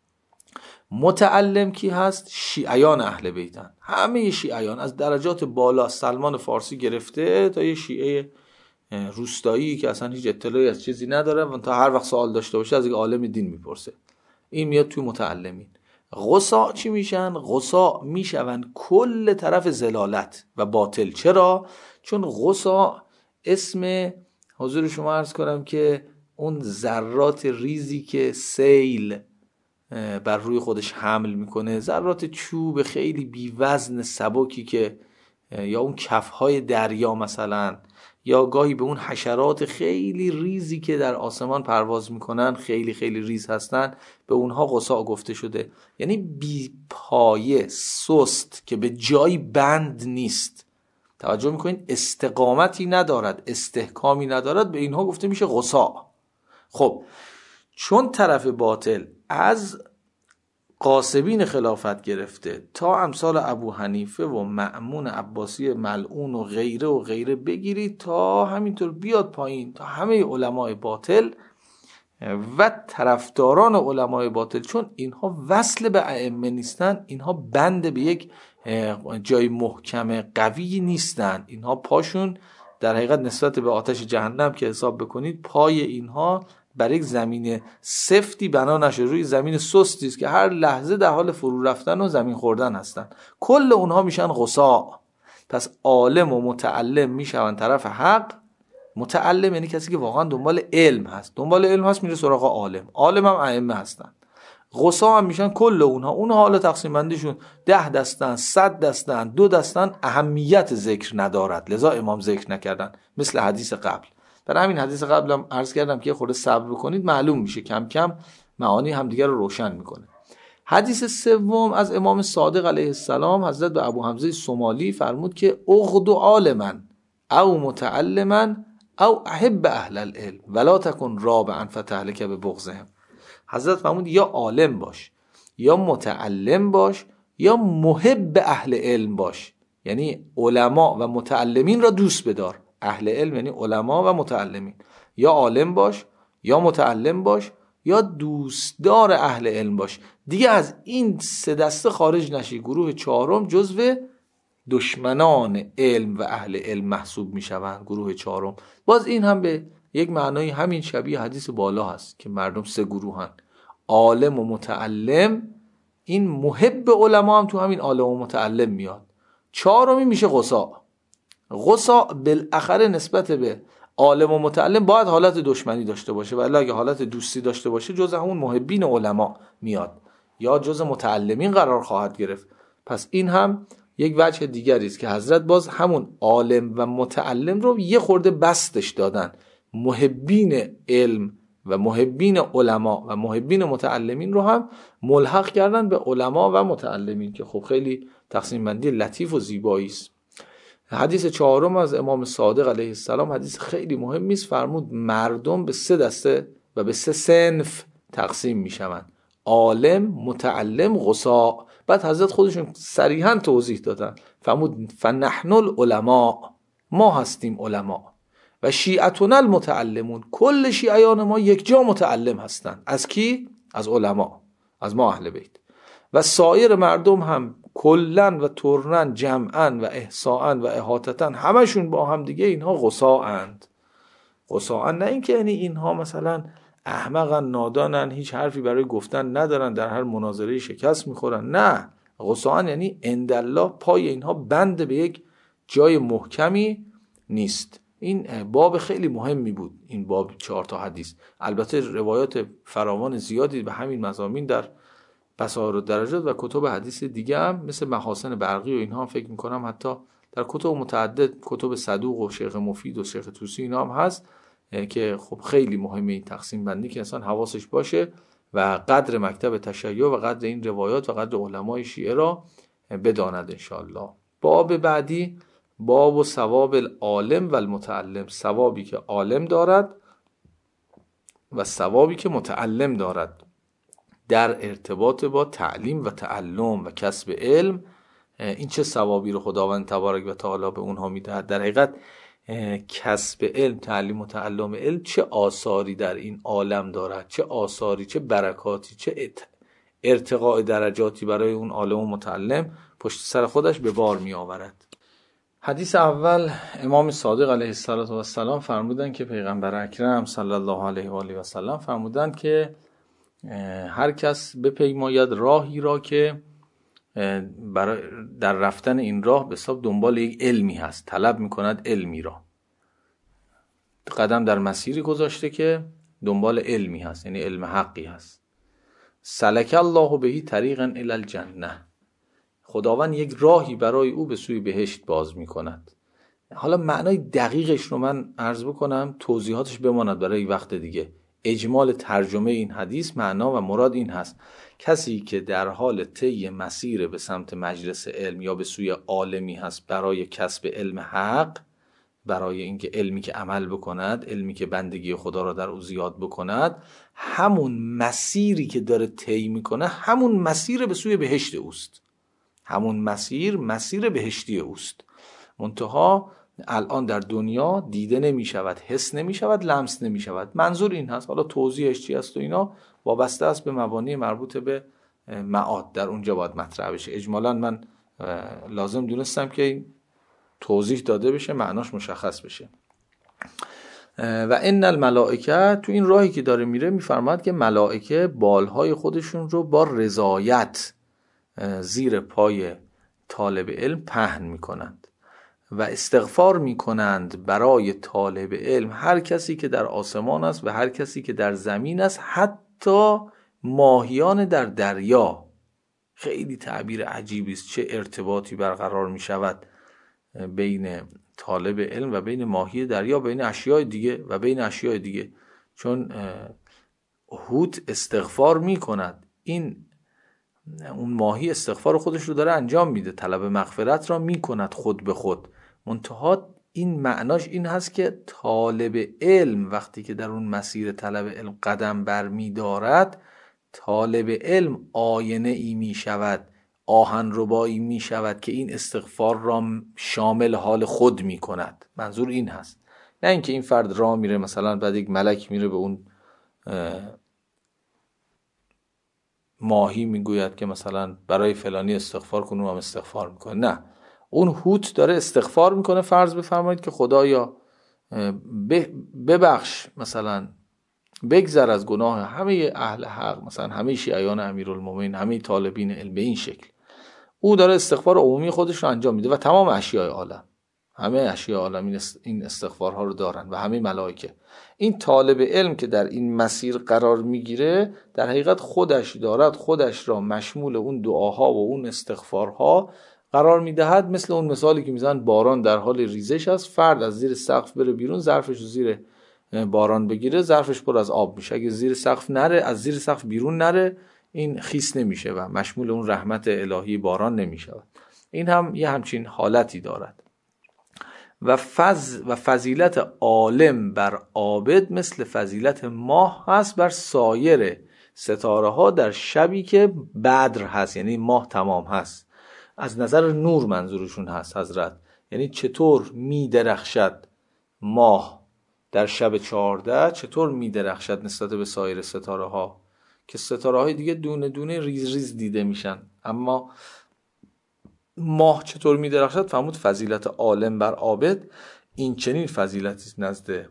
متعلم کی هست؟ شیعیان اهل بیتن. همه شیعیان از درجات بالا، سلمان فارسی گرفته تا یه شیعه روستایی که اصلا هیچ اطلاعی از چیزی نداره و تا هر وقت سوال داشته باشه از یک عالم دین میپرسه. این میاد توی متعلمین. قصاء چی میشن؟ قصاء میشون کل طرف زلالت و باطل. چرا؟ چون قصاء اسم، حضور شما عرض کنم که اون ذرات ریزی که سیل بر روی خودش حمل میکنه، ذرات چوب خیلی بیوزن سبکی که یا اون کفهای دریا مثلا، یا گاهی به اون حشرات خیلی ریزی که در آسمان پرواز میکنن، خیلی خیلی ریز هستن، به اونها غصا گفته شده. یعنی بی پایه، سست، که به جایی بند نیست. توجه میکنین؟ استقامتی ندارد، استحکامی ندارد، به اینها گفته میشه غصا. خب چون طرف باطل از قاسبین خلافت گرفته تا امثال ابو حنیفه و مأمون عباسی ملعون و غیره و غیره بگیرید تا همینطور بیاد پایین تا همه علمای باطل و طرفداران علمای باطل، چون اینها وصل به ائمه نیستن، اینها بند به یک جای محکم قوی نیستن، اینها پاشون در حقیقت نسبت به آتش جهنم که حساب بکنید، پای اینها بر یک زمین سفتی بنا نشه، روی زمین سستی است که هر لحظه در حال فرو رفتن و زمین خوردن هستن. کل اونها میشن غصا. پس عالم و متعلم میشون طرف حق. متعلم یعنی کسی که واقعا دنبال علم هست، دنبال علم هست میره سراغ عالم، عالم هم ائمه هستن. غصا هم میشن کل اونها. اونها حالا تقسیم بندیشون ده دستن، صد دستن، دو دستن، اهمیت ذکر ندارد، لذا امام ذکر نکردن، مثل حدیث قبل. برای همین حدیث قبلم عرض کردم که خود صبر بکنید، معلوم میشه کم کم معانی همدیگر رو روشن میکنه. حدیث سوم از امام صادق علیه السلام، حضرت به ابو حمزه سومالی فرمود که اغد عالما او متعلما او احب اهل العلم ولا تکن رابعا فتهلک ببغضهم. حضرت فرمود یا عالم باش، یا متعلم باش، یا محب اهل علم باش. یعنی علما و متعلمین را دوست بدار. اهل علم یعنی علما و متعلمین. یا عالم باش، یا متعلم باش، یا دوستدار اهل علم باش. دیگه از این سه دسته خارج نشی. گروه چهارم جزو دشمنان علم و اهل علم محسوب می شوند. گروه چهارم باز این هم به یک معنای همین شبیه حدیث بالا هست که مردم سه گروهن، عالم و متعلم. این محب علما هم تو همین عالم و متعلم میاد. چهارمی میشه غصا. غصا بالاخره نسبت به عالم و متعلم باید حالت دشمنی داشته باشه، ولی اگه حالت دوستی داشته باشه جز همون محبین علما میاد یا جز متعلمین قرار خواهد گرفت. پس این هم یک وجه دیگری است که حضرت باز همون عالم و متعلم رو یه خورده بستش دادن. محبین علم و محبین علما و محبین متعلمین رو هم ملحق کردن به علما و متعلمین که خب خیلی تقسیم بندی لطیف و زیبایی است. حدیث چهارم از امام صادق علیه السلام حدیث خیلی مهمی است. فرمود مردم به سه دسته و به سه صنف تقسیم میشوند: عالم، متعلم، غصا. بعد حضرت خودشون صریحا توضیح دادن، فرمود فنحن العلماء، ما هستیم علما، و شیعتنا المتعلمون، کل شیعیان ما یک جا متعلم هستند. از کی؟ از علما، از ما اهل بیت. و سایر مردم هم کلن و ترنن، جمعن و احصاءن و احاطتن، همشون با هم دیگه اینها غصاءند. غصاءن نه اینکه یعنی اینها مثلا احمقن، نادانن، هیچ حرفی برای گفتن ندارن، در هر مناظره شکست میخورن. نه، غصاءن یعنی عندالله پای اینها بند به یک جای محکمی نیست. این باب خیلی مهمی بود، این باب چهار تا حدیث. البته روایات فراوان زیادی به همین مضامین در بصائر الدرجات و کتب حدیث دیگه هم مثل محاسن برقی و اینها هم فکر میکنم حتی در کتب متعدد، کتب صدوق و شیخ مفید و شیخ طوسی اینا هم هست که خب خیلی مهمه این تقسیم بندی که انسان حواسش باشه و قدر مکتب تشیع و قدر این روایات و قدر علمای شیعه را بداند انشاءالله. باب بعدی باب و ثواب العالم و المتعلم، ثوابی که عالم دارد و ثوابی که متعلم دارد در ارتباط با تعلیم و تعلم و کسب علم. این چه ثوابی رو خداوند تبارک و تعالی به اونها میدهد؟ در حقیقت کسب علم، تعلیم و تعلم علم چه آثاری در این عالم دارد، چه آثاری، چه برکاتی، چه ارتقاء درجاتی برای اون عالم و متعلم پشت سر خودش به بار می آورد. حدیث اول امام صادق علیه السلام فرمودن که پیغمبر اکرم صلی الله علیه و آله و سلم فرمودن که هر کس بپیماید راهی را که برای در رفتن این راه به حساب دنبال یک علمی هست، طلب میکند علمی را، قدم در مسیری گذاشته که دنبال علمی هست، یعنی علم حقی هست، سلک الله بهی طریقا الی الجنه، خداوند یک راهی برای او به سوی بهشت باز میکند. حالا معنای دقیقش رو من عرض بکنم، توضیحاتش بماند برای وقت دیگه. اجمال ترجمه این حدیث معنا و مراد این هست: کسی که در حال طی مسیر به سمت مجلس علم یا به سوی عالمی هست برای کسب علم حق، برای اینکه علمی که عمل بکند، علمی که بندگی خدا را در او زیاد بکند، همون مسیری که داره طی میکنه همون مسیر به سوی بهشت اوست، همون مسیر مسیر بهشتی اوست. منتها الان در دنیا دیده نمی شود، حس نمی شود، لمس نمی شود. منظور این هست، حالا توضیحش چی است و اینا وابسته است به مبانی مربوط به معاد، در اونجا باید مطرح بشه. اجمالا من لازم دونستم که توضیح داده بشه، معناش مشخص بشه. و ان الملائکه، تو این راهی که داره میره میفرماد که ملائکه بالهای خودشون رو با رضایت زیر پای طالب علم پهن میکنند و استغفار میکنند برای طالب علم، هر کسی که در آسمان است و هر کسی که در زمین است، حتی ماهیان در دریا. خیلی تعبیر عجیبی است، چه ارتباطی برقرار میشود بین طالب علم و بین ماهی دریا، بین اشیاء دیگه و بین اشیاء دیگه. چون حوت استغفار میکند، این اون ماهی استغفار خودش رو داره انجام میده، طلب مغفرت را میکند خود به خود. منتها این معناش این هست که طالب علم وقتی که در اون مسیر طلب علم قدم بر می دارد، طالب علم آینه ای می شود، آهن ربایی می شود که این استغفار را شامل حال خود می کند. منظور این هست، نه اینکه این فرد راه میره مثلا بعد یک ملک میره به اون ماهی میگوید که مثلا برای فلانی استغفار کن، اونم استغفار میکنه. نه، اون حوت داره استغفار میکنه. فرض بفرمایید که خدایا ببخش، مثلا بگذر از گناه همه اهل حق، مثلا همه شیعیان امیرالمومنین، همه طالبین علم، به این شکل او داره استغفار عمومی خودش رو انجام میده و تمام اشیاء عالم، همه اشیاء عالم این استغفارها رو دارن و همه ملائکه. این طالب علم که در این مسیر قرار میگیره در حقیقت خودش دارد خودش را مشمول اون دعاها و اون استغفارها قرار میدهد. مثل اون مثالی که میزنن باران در حال ریزش است، فرد از زیر سقف بره بیرون، ظرفش رو زیر باران بگیره، ظرفش پر از آب میشه. اگه زیر سقف نره، از زیر سقف بیرون نره، این خیس نمیشه و مشمول اون رحمت الهی باران نمیشه. این هم یه همچین حالتی دارد. و فض و فضیلت عالم بر عابد مثل فضیلت ماه هست بر سایر ستاره ها در شبی که بدر هست، یعنی ماه تمام هست. از نظر نور منظورشون هست حضرت، یعنی چطور می درخشد ماه در شب چهارده، چطور می درخشد نسبت به سایر ستاره ها که ستاره های دیگه دونه دونه ریز ریز دیده میشن، اما ماه چطور می درخشد. فرمود فضیلت عالم بر عابد این چنین فضیلتی نزد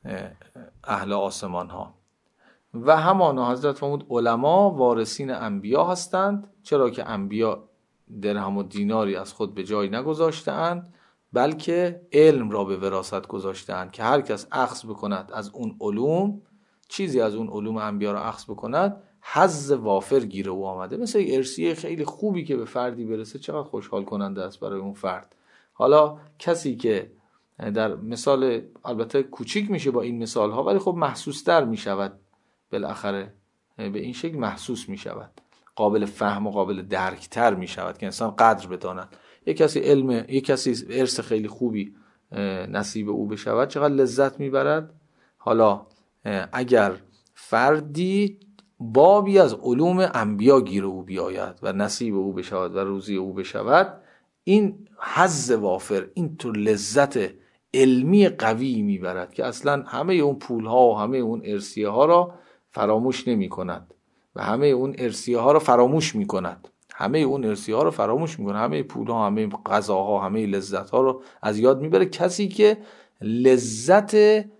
اهل آسمان ها. و همانا حضرت فرمود علما وارثین انبیا هستند، چرا که انبیا درهم و دیناری از خود به جای نگذاشتند، بلکه علم را به وراثت گذاشتند که هر کس اخذ بکند از اون علوم، چیزی از اون علوم انبیا را اخذ بکند، حظ وافر گیر او آمده. مثل یک ارثیه خیلی خوبی که به فردی برسه چقدر خوشحال کننده است برای اون فرد. حالا کسی که در مثال البته کوچیک میشه با این مثال ها، ولی خب محسوس تر میشود، بالاخره به این شکل محسوس میشود، قابل فهم و قابل درک تر میشود که انسان قدر بداند. یک کسی علم، یک کسی ارث خیلی خوبی نصیب او بشود چقدر لذت میبرد. حالا اگر فردی بابی از علوم انبیا گیر او بیاید و نصیب او بشود و روزی او بشود، این حظ وافر، این تو لذت علمی قوی میبرد که اصلا همه اون پولها و همه اون ارثیه ها را فراموش نمی کند و همه اون ارثیه ها را فراموش می کند همه اون ارثیه ها را فراموش می کند همه پولها، همه غذاها، همه لذت ها را از یاد میبره. کسی که لذت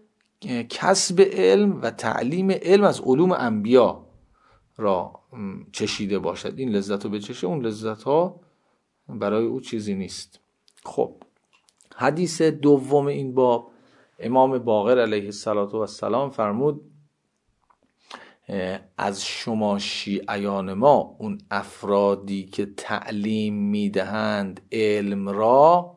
کسب علم و تعلیم علم از علوم انبیا را چشیده باشد، این لذت رو بچشه، اون لذت ها برای او چیزی نیست. خب حدیث دوم این باب، امام باقر علیه السلام فرمود از شما شیعیان ما اون افرادی که تعلیم میدهند علم را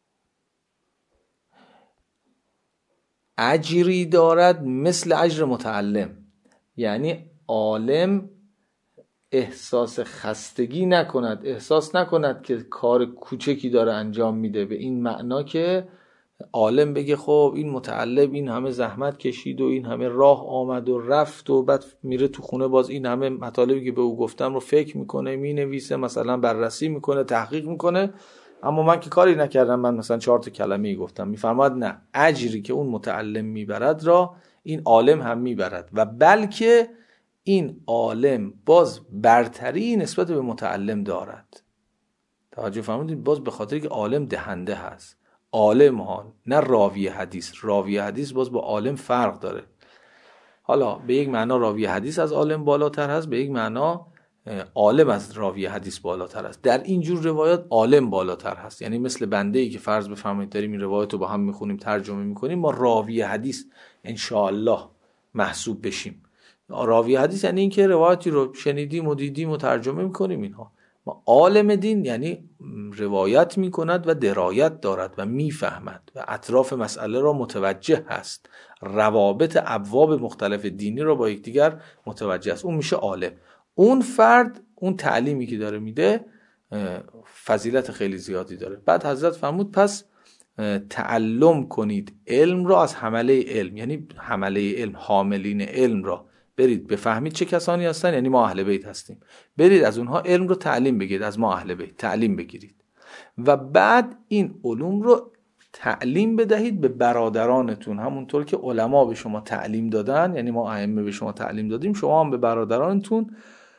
اجری دارد مثل اجر متعلم. یعنی عالم احساس خستگی نکند، احساس نکند که کار کوچکی داره انجام میده، به این معنا که عالم بگه خب این متعلم این همه زحمت کشید و این همه راه آمد و رفت و بعد میره تو خونه باز این همه مطالبی که به او گفتم رو فکر میکنه، مینویسه، مثلا بررسی میکنه، تحقیق میکنه، اما من که کاری نکردم، من مثلا چهار تا کلمه‌ای گفتم. میفرماد نه، اجری که اون متعلم میبرد را این عالم هم میبرد و بلکه این عالم باز برتری نسبت به متعلم دارد. توجه فرمودید؟ باز به خاطر که عالم دهنده هست. عالم ها نه راوی حدیث. راوی حدیث باز با عالم فرق داره. حالا به یک معنا راوی حدیث از عالم بالاتر هست، به یک معنا عالم از راوی حدیث بالاتر است. در این جور روایات عالم بالاتر هست. یعنی مثل بنده ای که فرض بفرمایید داریم این روایت رو با هم میخونیم، ترجمه میکنیم، ما راوی حدیث انشاءالله محسوب بشیم. راوی حدیث یعنی این که روایتی رو شنیدیم و دیدیم و ترجمه میکنیم اینها. ما عالم دین یعنی روایت میکند و درایت دارد و میفهمد و اطراف مسئله را متوجه هست، روابط ابواب مختلف دینی را با یکدیگر متوجه است. اون میشه عالم. اون فرد اون تعلیمی که داره میده فضیلت خیلی زیادی داره. بعد حضرت فرمود پس تعلم کنید علم را از حمله علم، یعنی حمله علم، حاملین علم را برید بفهمید چه کسانی هستن، یعنی ما اهل بیت هستیم، برید از اونها علم رو تعلیم بگیرید، از ما اهل بیت تعلیم بگیرید و بعد این علوم رو تعلیم بدهید به برادرانتون، همونطور که علما به شما تعلیم دادن، یعنی ما ائمه به شما تعلیم دادیم، شما هم به برادرانتون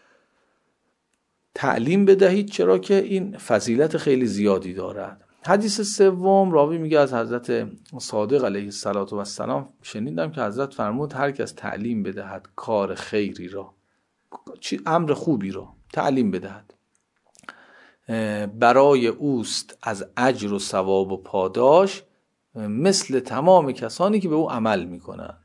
تعلیم بدهید، چرا که این فضیلت خیلی زیادی دارد. حدیث سوم راوی میگه از حضرت صادق علیه السلام شنیدم که حضرت فرمود هر کس تعلیم بدهد کار خیری را، امر خوبی را تعلیم بدهد، برای اوست از اجر و ثواب و پاداش مثل تمام کسانی که به او عمل میکنند.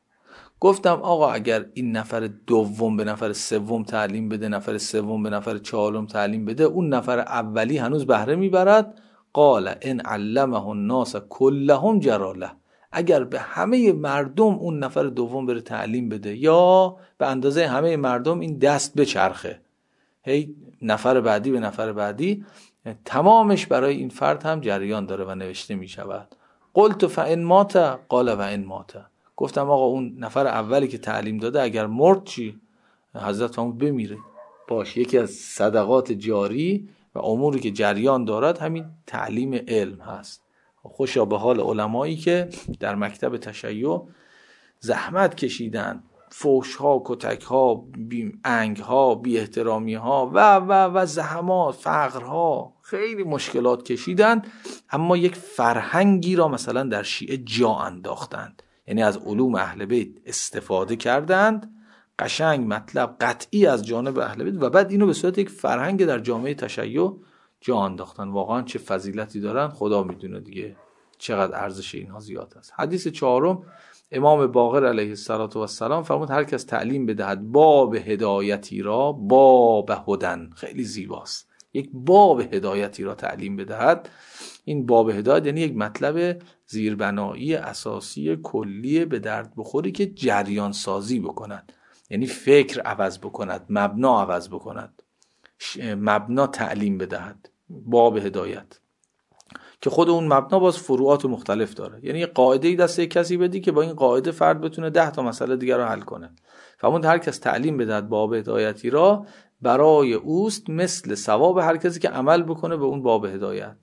گفتم آقا اگر این نفر دوم به نفر سوم تعلیم بده، نفر سوم به نفر چهارم تعلیم بده، اون نفر اولی هنوز بهره میبرد؟ قال ان علمه الناس كلهم جراله. اگر به همه مردم اون نفر دوم بره تعلیم بده یا به اندازه همه مردم این دست بچرخه، هی نفر بعدی به نفر بعدی، تمامش برای این فرد هم جریان داره و نوشته می شود. قلت فان مات قال و ان مات. گفتم آقا اون نفر اولی که تعلیم داده اگر مرد چی؟ حضرت فرمود بمیره، باش، یکی از صدقات جاری و اموری که جریان دارد همین تعلیم علم هست. خوشا به حال علمایی که در مکتب تشیع زحمت کشیدن، فحش ها، کتک ها، بی انگ ها، بی احترامی ها و و و زحمات، فقر ها، خیلی مشکلات کشیدن، اما یک فرهنگی را مثلا در شیعه جا انداختند. یعنی از علوم اهل بیت استفاده کردند، قشنگ مطلب قطعی از جانب اهل بیت، و بعد اینو به صورت یک فرهنگ در جامعه تشیع جا انداختن. واقعا چه فضیلتی دارن خدا میدونه دیگه، چقدر ارزش اینها زیاد است. حدیث چهارم امام باقر علیه السلام فرمود هر کس تعلیم بدهد باب هدایتی را، باب هدن، خیلی زیباست، یک باب هدایتی را تعلیم بدهد. این باب هدایت یعنی یک مطلب زیربنایی اساسی کلی به درد بخوری که جریان سازی بکند، یعنی فکر عوض بکند، مبنا عوض بکند، مبنا تعلیم بدهد. باب هدایت که خود اون مبنا باز فروعات مختلف داره، یعنی یه قاعده‌ای دست یک کسی بدی که با این قاعده فرد بتونه ده تا مسئله دیگر رو حل کنه. فرمود هر کس تعلیم بدهد باب هدایتی را، برای اوست مثل ثواب هر کسی که عمل بکنه به اون باب هدایت،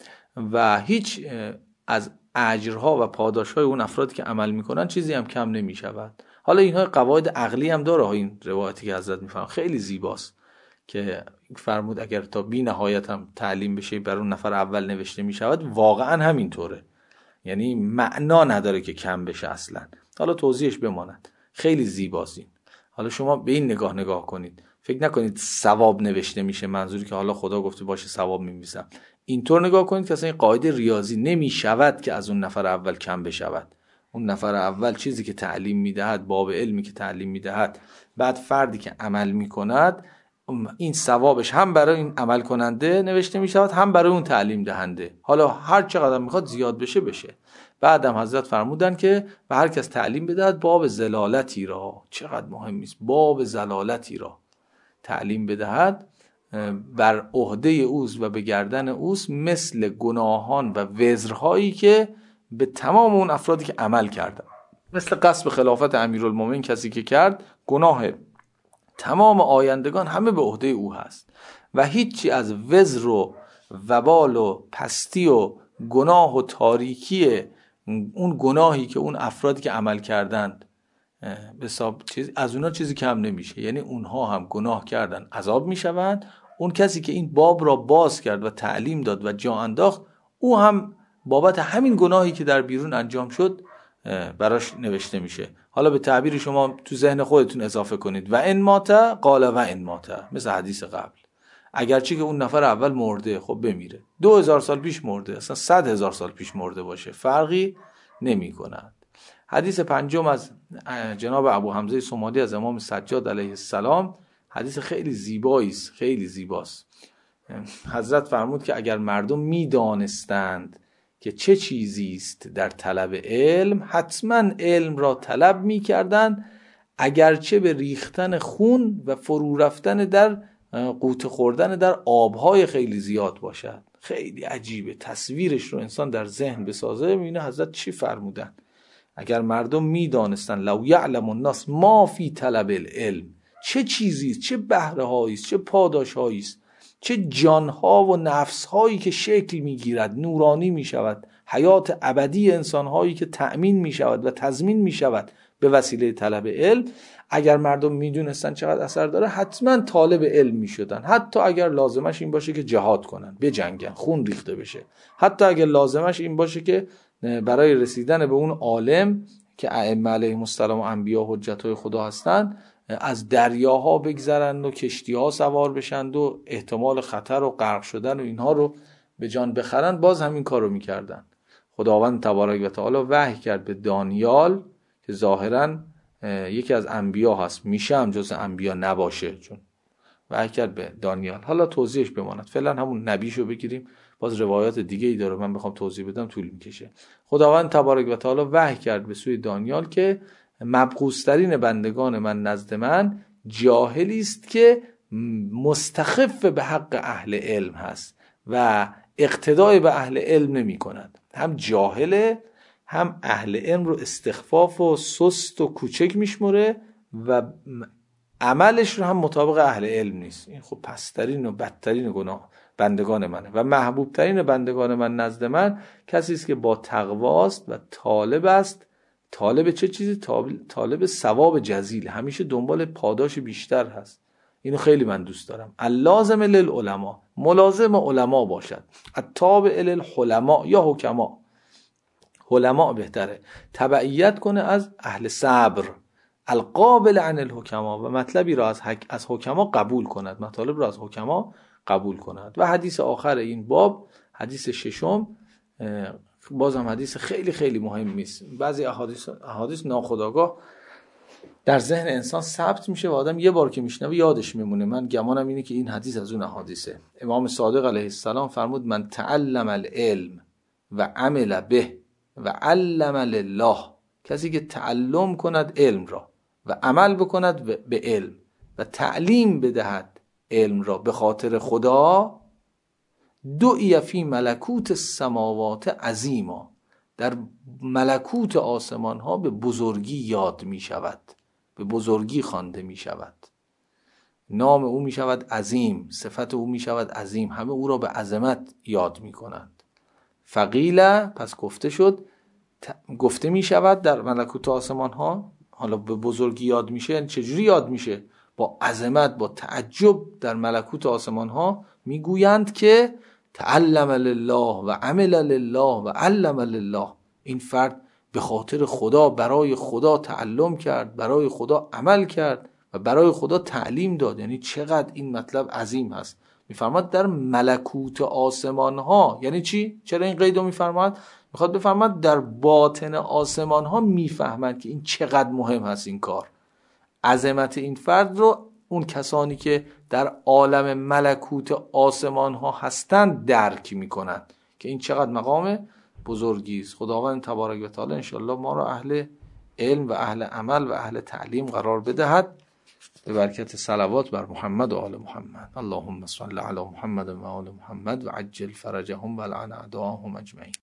و هیچ از اجرها و پاداشهای اون افرادی که عمل میکنن چیزی هم کم نمیشود. حالا اینها قواعد عقلی هم داره، این روایتی که حضرت میفرمایند خیلی زیباست که فرمود اگر تا بی نهایت هم تعلیم بشه بر اون نفر اول نوشته میشود، واقعا همینطوره، یعنی معنا نداره که کم بشه اصلا. حالا توضیحش بماند، خیلی زیباست این. حالا شما به این نگاه نگاه کنید، فکر نکنید ثواب نوشته میشه منظوری که حالا خدا گفته باشه ثواب اینطور نگاه کنید که اصلا این قاعده ریاضی نمیشود که از اون نفر اول کم بشود. اون نفر اول چیزی که تعلیم میدهد، باب علمی که تعلیم میدهد، بعد فردی که عمل میکند، این ثوابش هم برای این عمل کننده نوشته میشود هم برای اون تعلیم دهنده. حالا هر چقدر میخواد زیاد بشه بشه. بعدم حضرت فرمودن که به هر کس تعلیم بدهد باب زلالتی را، چقدر مهم است، باب زلالتی را تعلیم بدهد، بر عهده اوست و به گردن اوست، مثل گناهان و وزرهایی که به تمام اون افرادی که عمل کردن، مثل غصب خلافت امیرالمومنین کسی که کرد، گناه تمام آیندگان همه به عهده او هست و هیچی از وزر و وبال و پستی و گناه و تاریکی اون گناهی که اون افرادی که عمل کردند به حساب چیز از اونها چیزی کم نمیشه. یعنی اونها هم گناه کردن، عذاب میشوند. اون کسی که این باب را باز کرد و تعلیم داد و جا انداخت، او هم بابت همین گناهی که در بیرون انجام شد براش نوشته میشه. حالا به تعبیر شما تو ذهن خودتون اضافه کنید و ان مات قال و ان مات، مثل حدیث قبل، اگرچه که اون نفر اول مرده، خب بمیره، دو هزار سال پیش مرده، اصلا صد هزار سال پیش مرده باشه، فرقی نمی کند. حدیث پنجم از جناب ابو حمزه صمادی از امام سجاد علیه السلام، حدیث خیلی زیبایی است، خیلی زیباست. حضرت فرمود که اگر مردم میدانستند که چه چیزی است در طلب علم، حتما علم را طلب میکردند، اگرچه به ریختن خون و فرو رفتن در قوت خوردن در آبهای خیلی زیاد باشد. خیلی عجیبه، تصویرش رو انسان در ذهن بسازه میبینه حضرت چی فرمودن. اگر مردم میدانستند، لو یعلم الناس ما فی طلب العلم، چه چیزی است، چه بهره هایی است، چه پاداش هایی است، چه جانها و نفسهایی که شکل میگیرد، نورانی میشود، حیات ابدی انسانهایی که تأمین میشود و تضمین میشود به وسیله طلب علم. اگر مردم میدونستن چقدر اثر داره، حتما طالب علم میشدن، حتی اگر لازمش این باشه که جهاد کنن، بجنگن، خون ریخته بشه، حتی اگر لازمش این باشه که برای رسیدن به اون عالم که ائمه علیهم السلام و انبیا و حجتای خدا هستند، از دریاها بگذرند و کشتیها سوار بشند و احتمال خطر و غرق شدن و اینها رو به جان بخرند، باز همین کار رو میکردن. خداوند تبارک و تعالی وحی کرد به دانیال که ظاهراً یکی از انبیا هست، میشه هم جز انبیا نباشه، چون وحی کرد به دانیال. حالا توضیحش بماند، فعلا همون نبیشو بگیریم، باز روایات دیگه ای داره، من بخوام توضیح بدم طول میکشه. خداوند تبارک و تعالی وحی کرد به سوی دانیال که مبغوث‌ترین بندگان من نزد من جاهلی است که مستخف به حق اهل علم هست و اقتدای به اهل علم نمی کند. هم جاهله، هم اهل علم رو استخفاف و سست و کوچک میشمره و عملش رو هم مطابق اهل علم نیست. این خب پسترین و بدترین گناه بندگان منه و محبوب ترین بندگان من نزد من کسی است که با تقواست و طالب است. طالب چه چیزی؟ طالب ثواب جزیل، همیشه دنبال پاداش بیشتر هست. اینو خیلی من دوست دارم. اللازم للعلماء، ملازم علما باشد. التابع للحلماء یا حکما، علما بهتره، تبعیت کنه از اهل صبر، القابل عن الحکما، و مطلبی را از حک... از حکما قبول کند، مطالب را از حکما قبول کند. و حدیث آخر این باب، حدیث ششم، بازم حدیث خیلی خیلی مهمی است. بعضی احادیث احادیث ناخودآگاه در ذهن انسان ثبت میشه و آدم یه بار که میشنوه یادش میمونه. من گمانم اینه که این حدیث از اون احادیثه. امام صادق علیه السلام فرمود من تعلم العلم و عمل به و علم لله، کسی که تعلم کند علم را و عمل بکند به علم و تعلیم بدهد علم را به خاطر خدا، دعی فی ملکوت السماوات عظیما، در ملکوت آسمان ها به بزرگی یاد می شود، به بزرگی خوانده می شود، نام او می شود عظیم، صفت او می شود عظیم، همه او را به عظمت یاد می کنند. فقیله، پس گفته شد، گفته می شود در ملکوت آسمان ها. حالا به بزرگی یاد میشه، یعنی چجوری یاد میشه؟ با عظمت، با تعجب در ملکوت آسمان ها میگویند که تعلم لله و عمل لله و علم لله، این فرد به خاطر خدا، برای خدا تعلم کرد، برای خدا عمل کرد و برای خدا تعلیم داد. یعنی چقدر این مطلب عظیم هست. میفرماد در ملکوت آسمان ها. یعنی چی؟ چرا این قیدو میفرماد؟ میخواد بفرماد در باطن آسمان ها میفهمند که این چقدر مهم هست این کار. عظمت این فرد رو اون کسانی که در عالم ملکوت آسمان ها هستند درک میکنند که این چقدر مقام بزرگی است. خداوند تبارک و تعالی انشالله ما را اهل علم و اهل عمل و اهل تعلیم قرار بدهد، به برکت صلوات بر محمد و آل محمد. اللهم صل علی محمد و آل محمد و عجل فرجهم و لعن اعداءهم اجمعین.